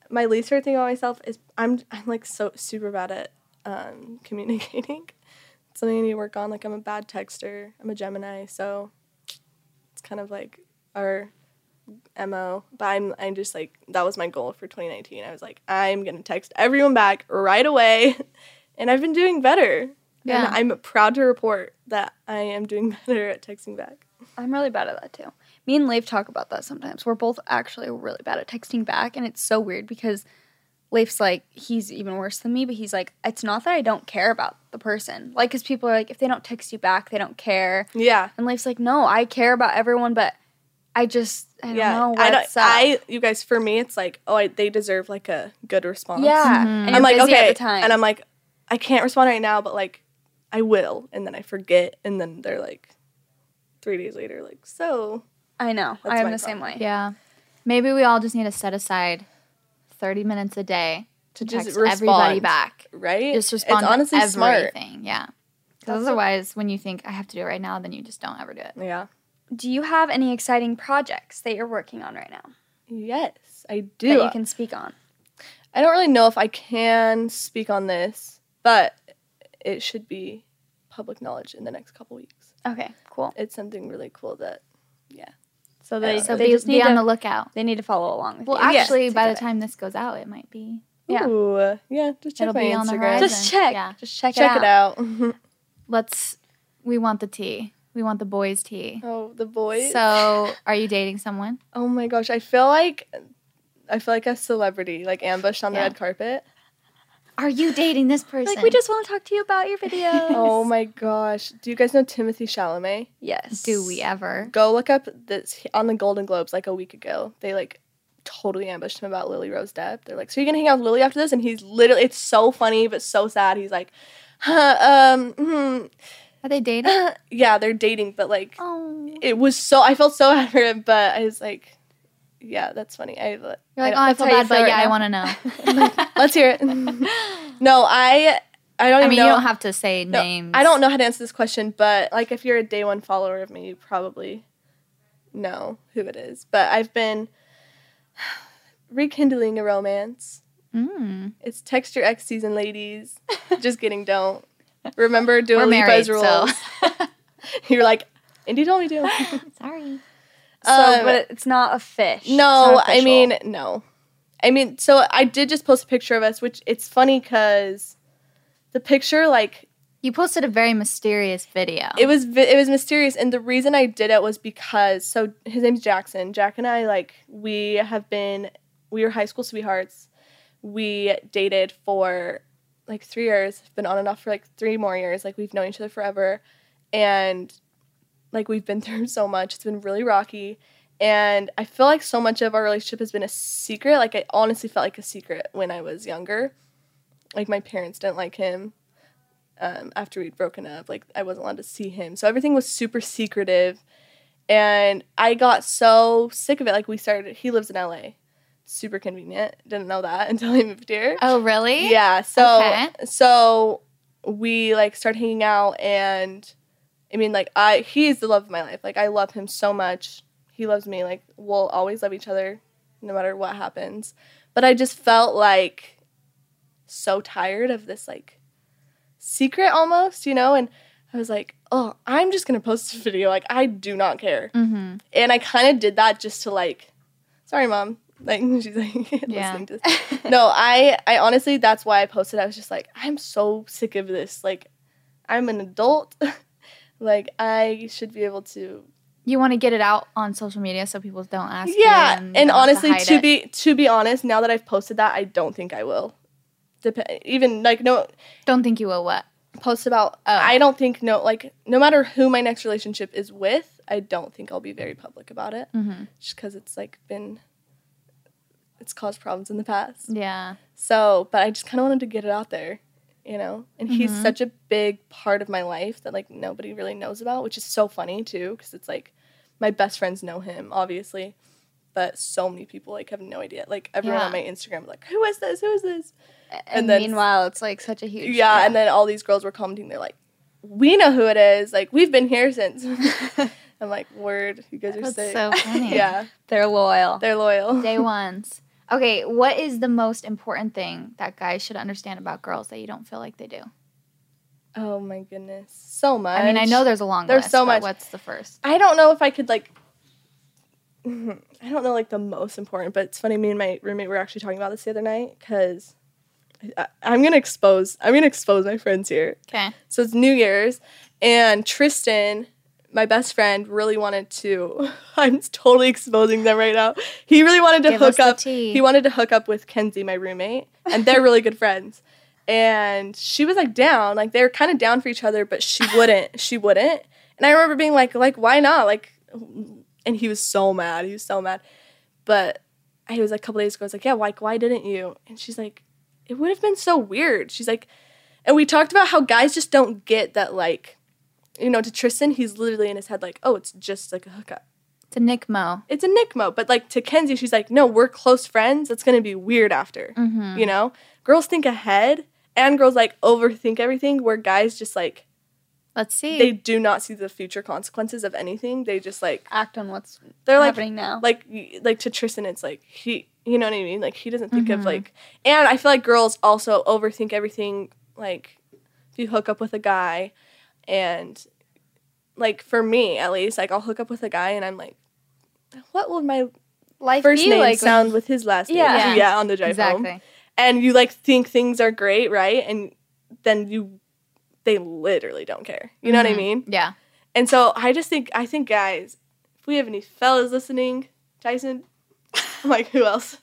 my least favorite thing about myself is I'm like so super bad at communicating. It's something I need to work on. Like, I'm a bad texter. I'm a Gemini, so it's kind of like our MO. But I'm just like, that was my goal for 2019. I was like, I'm gonna text everyone back right away, and I've been doing better. Yeah. And I'm proud to report that I am doing better at texting back. I'm really bad at that too. Me and Leif talk about that sometimes. We're both actually really bad at texting back, and it's so weird because Leif's like, he's even worse than me, but he's like, it's not that I don't care about the person. Like, because people are like, if they don't text you back, they don't care. Yeah. And Leif's like, no, I care about everyone, but I don't know what's up. You guys, for me, it's like, they deserve like a good response. Yeah. Mm-hmm. And I'm like, busy okay. at the time. And I'm like, I can't respond right now, but like, I will. And then I forget. And then they're like, 3 days later, like, so. I know. That's I am my the same problem. way. Yeah. Maybe we all just need to set aside 30 minutes a day to just text respond, everybody back. Right? Just respond it's honestly to everything. smart. Yeah. Because otherwise, when you think, I have to do it right now, then you just don't ever do it. Yeah. Do you have any exciting projects that you're working on right now Yes, I do. that you can speak on? I don't really know if I can speak on this, but it should be public knowledge in the next couple weeks. Okay, cool. It's something really cool that, yeah. So they So just need be on to the lookout. they need to follow along with Well, you. actually, to by get the it. time this goes out, it might be. Yeah. Ooh, yeah, just check It'll my be on the Instagram. horizon. Just check. Yeah. Just check Check it out. it out. We want the tea. We want the boys' tea. Oh, the boys. So, are you dating someone? Oh my gosh, I feel like a celebrity, like ambushed on the Yeah. red carpet. Are you dating this person? Like, we just want to talk to you about your videos. Oh my gosh, do you guys know Timothée Chalamet? Yes. Do we ever? Go look up this on the Golden Globes like a week ago. They like totally ambushed him about Lily Rose Depp. They're like, so you're gonna hang out with Lily after this? And he's literally, it's so funny but so sad. He's like, Are they dating? yeah, they're dating, but like, Oh. it was so, I felt so bad for him, but I was like, yeah, that's funny. You're like, I oh, I feel how you bad, feel but right yeah, I now. want to know. let's hear it. No, I don't I even mean, know. you don't have to say No, names. I don't know how to answer this question, but like if you're a day one follower of me, you probably know who it is. But I've been rekindling a romance. Mm. It's text your ex season, ladies. Just kidding, don't. Remember Dua We're Lipa's married, rules. so. You're like, Indy told me to. Sorry. So, but it's not a fish. It's No, not I official. mean, no. I mean, so I did just post a picture of us, which it's funny because the picture, like, You posted a very mysterious video. it was mysterious, and the reason I did it was because, so his name's Jackson. Jack and I, like, we were high school sweethearts. We dated for, like, 3 years, been on and off for, like, 3 more years. Like, we've known each other forever, and, like, we've been through so much. It's been really rocky, and I feel like so much of our relationship has been a secret. Like, I honestly felt like a secret when I was younger. Like, my parents didn't like him. After we'd broken up, like, I wasn't allowed to see him. So everything was super secretive. And I got so sick of it. Like, he lives in LA. Super convenient. Didn't know that until I moved here. Oh, really? Yeah. So, Okay. so we, like, started hanging out. And, I mean, like, he's the love of my life. Like, I love him so much. He loves me. Like, we'll always love each other no matter what happens. But I just felt, like, so tired of this, like, secret almost, you know? And I was like, oh, I'm just going to post a video. Like, I do not care. Mm-hmm. And I kind of did that just to, like, sorry, Mom. Like, she's, like, Yeah. listening to this. No, I honestly, that's why I posted. I was just like, I'm so sick of this. Like, I'm an adult. Like, I should be able to. You want to get it out on social media so people don't ask you. Yeah. you And don't have honestly, hide it. to be honest, now that I've posted that, I don't think I will. Even, like, no. Don't think you will what? Post about I don't think no matter who my next relationship is with, I don't think I'll be very public about it. Mm-hmm. Just because it's caused problems in the past. Yeah. So, but I just kind of wanted to get it out there, you know. And he's Mm-hmm. such a big part of my life that, like, nobody really knows about, which is so funny too, because it's like my best friends know him, obviously, but so many people, like, have no idea. Like, everyone Yeah. on my Instagram is like, who is this? Who is this? And then- meanwhile, it's like such a huge. Yeah, and then all these girls were commenting. They're like, we know who it is. Like, we've been here since. I'm like, word, you guys are That's sick. so funny. Yeah, they're loyal. they're loyal. Day ones. Okay, what is the most important thing that guys should understand about girls that you don't feel like they do? Oh my goodness. So much. I mean, I know there's a long There's list, so but much. what's the first? I don't know if I could like I don't know like the most important, but it's funny, me and my roommate were actually talking about this the other night because I'm gonna expose my friends here. Okay. So it's New Year's, and Tristan, my best friend, really wanted to. I'm totally exposing them right now. He really wanted to Give us hook the up. tea. He wanted to hook up with Kenzie, my roommate, and they're really good friends. And she was like down, like they were kind of down for each other, but she wouldn't. She wouldn't. And I remember being like why not? Like, and he was so mad. He was so mad. But he was like a couple days ago. I was like, yeah, like why didn't you? And she's like, it would have been so weird. She's like, and we talked about how guys just don't get that, like, you know, to Tristan, he's literally in his head like, oh, it's just like a hookup. It's a Nick Mo. It's a Nick Mo. But like to Kenzie, she's like, no, we're close friends. It's going to be weird after, you know? Girls think ahead and girls like overthink everything, where guys just like, Let's see. they do not see the future consequences of anything. They just like, Act on what's they're like, happening now. like to Tristan, it's like you know what I mean? Like he doesn't think of like, and I feel like girls also overthink everything. Like if you hook up with a guy, and like for me at least, like I'll hook up with a guy and I'm like, what would my Life first be name like sound with his last name? Yeah. Yeah, on the drive home. exactly. And you like think things are great, right? And then they literally don't care. You know what I mean? Yeah. And so I think guys, if we have any fellas listening, Tyson, I'm like, who else?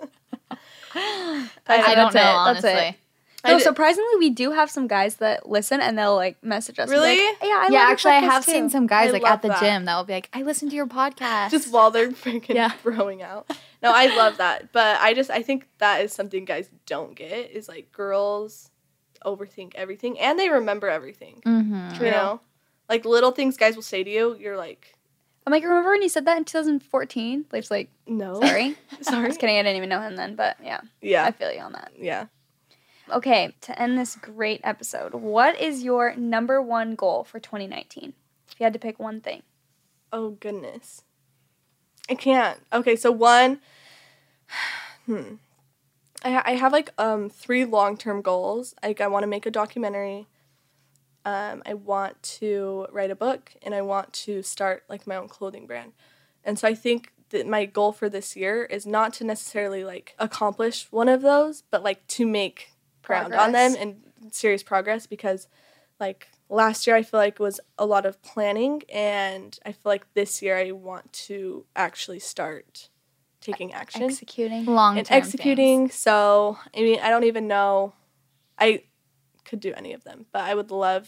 I That's don't know, it. honestly. That's it. No, surprisingly, we do have some guys that listen and they'll like message us. and be Really? like, yeah, I Yeah, love actually, your I podcast have too. seen some guys I like love at the that. gym that will be like, I listen to your podcast. Just while they're freaking Yeah. throwing out. No, I love that. But I think that is something guys don't get, is like girls overthink everything and they remember everything. Mm-hmm. You know? Like little things guys will say to you, you're like, I'm like, remember when you said that in 2014? Like, like no. sorry. Sorry. Just kidding. I didn't even know him then, but yeah. Yeah. I feel you on that. Yeah. Okay, to end this great episode, what is your number one goal for 2019? If you had to pick one thing. Oh, goodness. I can't. Okay, so one, I have like 3 long-term goals. Like I want to make a documentary. I want to write a book, and I want to start like my own clothing brand. And so I think that my goal for this year is not to necessarily like accomplish one of those, but like to make ground on them and serious progress, because like last year I feel like was a lot of planning, and I feel like this year I want to actually start taking action. Executing. Long And term executing. So, I mean, I don't even know. I could do any of them, but I would love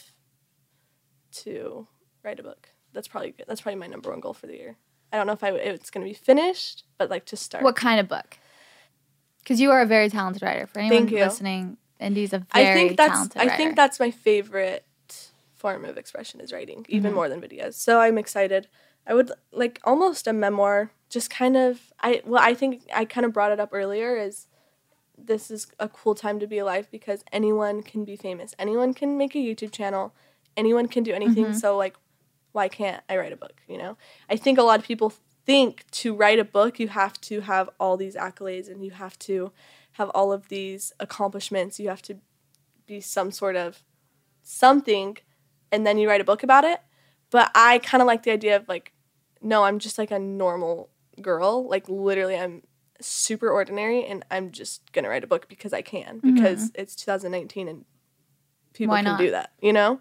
to write a book. That's probably good. That's probably my number one goal for the year. I don't know if it's going to be finished, but like to start. What kind of book? Because you are a very talented writer. For anyone Thank you. listening, Indy's a very talented writer. I think that's my favorite form of expression is writing, even more than videos. So I'm excited. I would like almost a memoir, just kind of, I think I kind of brought it up earlier, is this is a cool time to be alive because anyone can be famous. Anyone can make a YouTube channel. Anyone can do anything. So like, why can't I write a book, you know? I think a lot of people think to write a book, you have to have all these accolades and you have to have all of these accomplishments. You have to be some sort of something, and then you write a book about it. But I kind of like the idea of like, no, I'm just like a normal girl. Like literally I'm super ordinary and I'm just going to write a book because I can, because it's 2019 and people Why can not? do that, you know?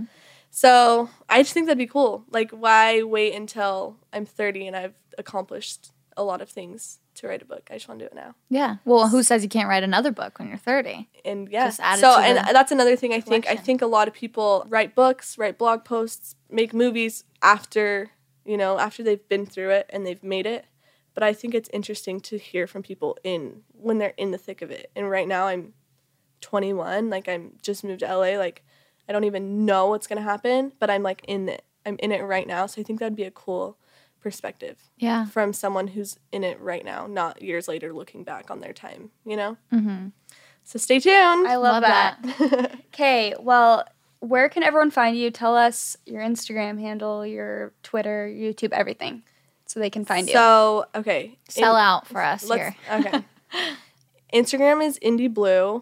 So I just think that'd be cool. Like, why wait until I'm 30 and I've accomplished a lot of things to write a book? I just want to do it now. Yeah. Well, who says you can't write another book when you're 30? And yeah, Just add it so to and the that's another thing I think. I collection. think a lot of people write books, write blog posts, make movies after, you know, after they've been through it and they've made it. But I think it's interesting to hear from people when they're in the thick of it. And right now I'm 21, like I'm just moved to LA, like I don't even know what's gonna happen, but I'm like in it. I'm in it right now. So I think that'd be a cool perspective Yeah. from someone who's in it right now, not years later looking back on their time, you know? So stay tuned. I love Love that. Okay, well, where can everyone find you? Tell us your Instagram handle, your Twitter, YouTube, everything, so they can find you. So, okay. Sell out for us Let's- here. Okay. Instagram is Indie Blue,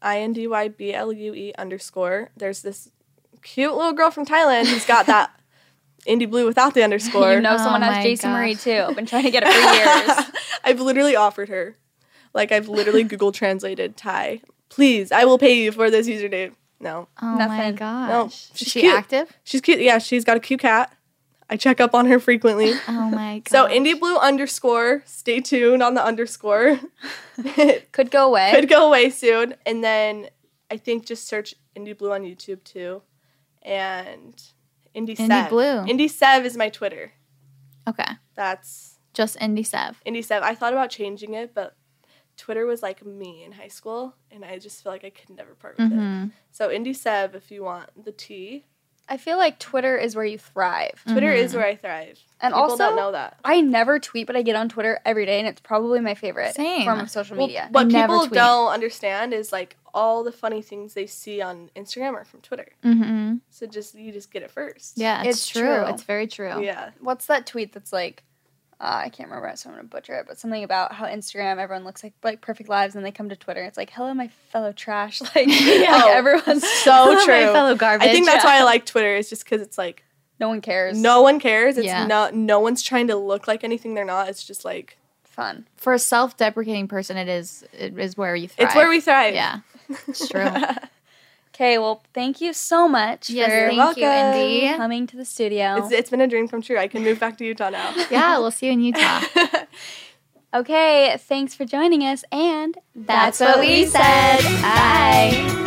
INDYBLUE_. There's this cute little girl from Thailand who's got that Indie Blue without the underscore. You know someone Oh has my JC gosh. Marie too. I've been trying to get it for years. I've literally offered her. Like, I've literally Google translated Thai. Please, I will pay you for this username. No. Oh my Nothing. gosh. No. Is She's she cute. active? She's cute. Yeah, she's got a cute cat. I check up on her frequently. Oh my gosh. So Indie Blue _. Stay tuned on the underscore. Could go away. Could go away soon. And then I think just search Indie Blue on YouTube too. And Indie Sev. Blue. Indie Sev is my Twitter. Okay. That's Just Indie Sev. Indie Sev. I thought about changing it, but Twitter was like me in high school, and I just feel like I could never part with it. So Indie Sev if you want the T. I feel like Twitter is where you thrive. Twitter is where I thrive. And People also, don't know that. I never tweet, but I get on Twitter every day, and it's probably my favorite Same. form of social media. What never people tweet. don't understand is like all the funny things they see on Instagram are from Twitter. Mm-hmm. So you just get it first. Yeah, It's it's true. true. It's very true. Yeah. What's that tweet that's like, I can't remember it, so I'm going to butcher it, but something about how Instagram, everyone looks like perfect lives, and they come to Twitter, it's like, hello, my fellow trash. Like, Oh, everyone's So My true. fellow garbage. I think that's why I like Twitter. It's just because it's like no one cares. no one cares. It's Yeah. no one's trying to look like anything they're not. It's just like Fun. For a self-deprecating person, it is where you thrive. it's where we thrive. Yeah, it's true. Okay, well, thank you so much Yes, for thank you, welcome. Indy. coming to the studio. It's been a dream come true. I can move back to Utah now. Yeah, we'll see you in Utah. Okay, thanks for joining us, and That's what we said. Bye.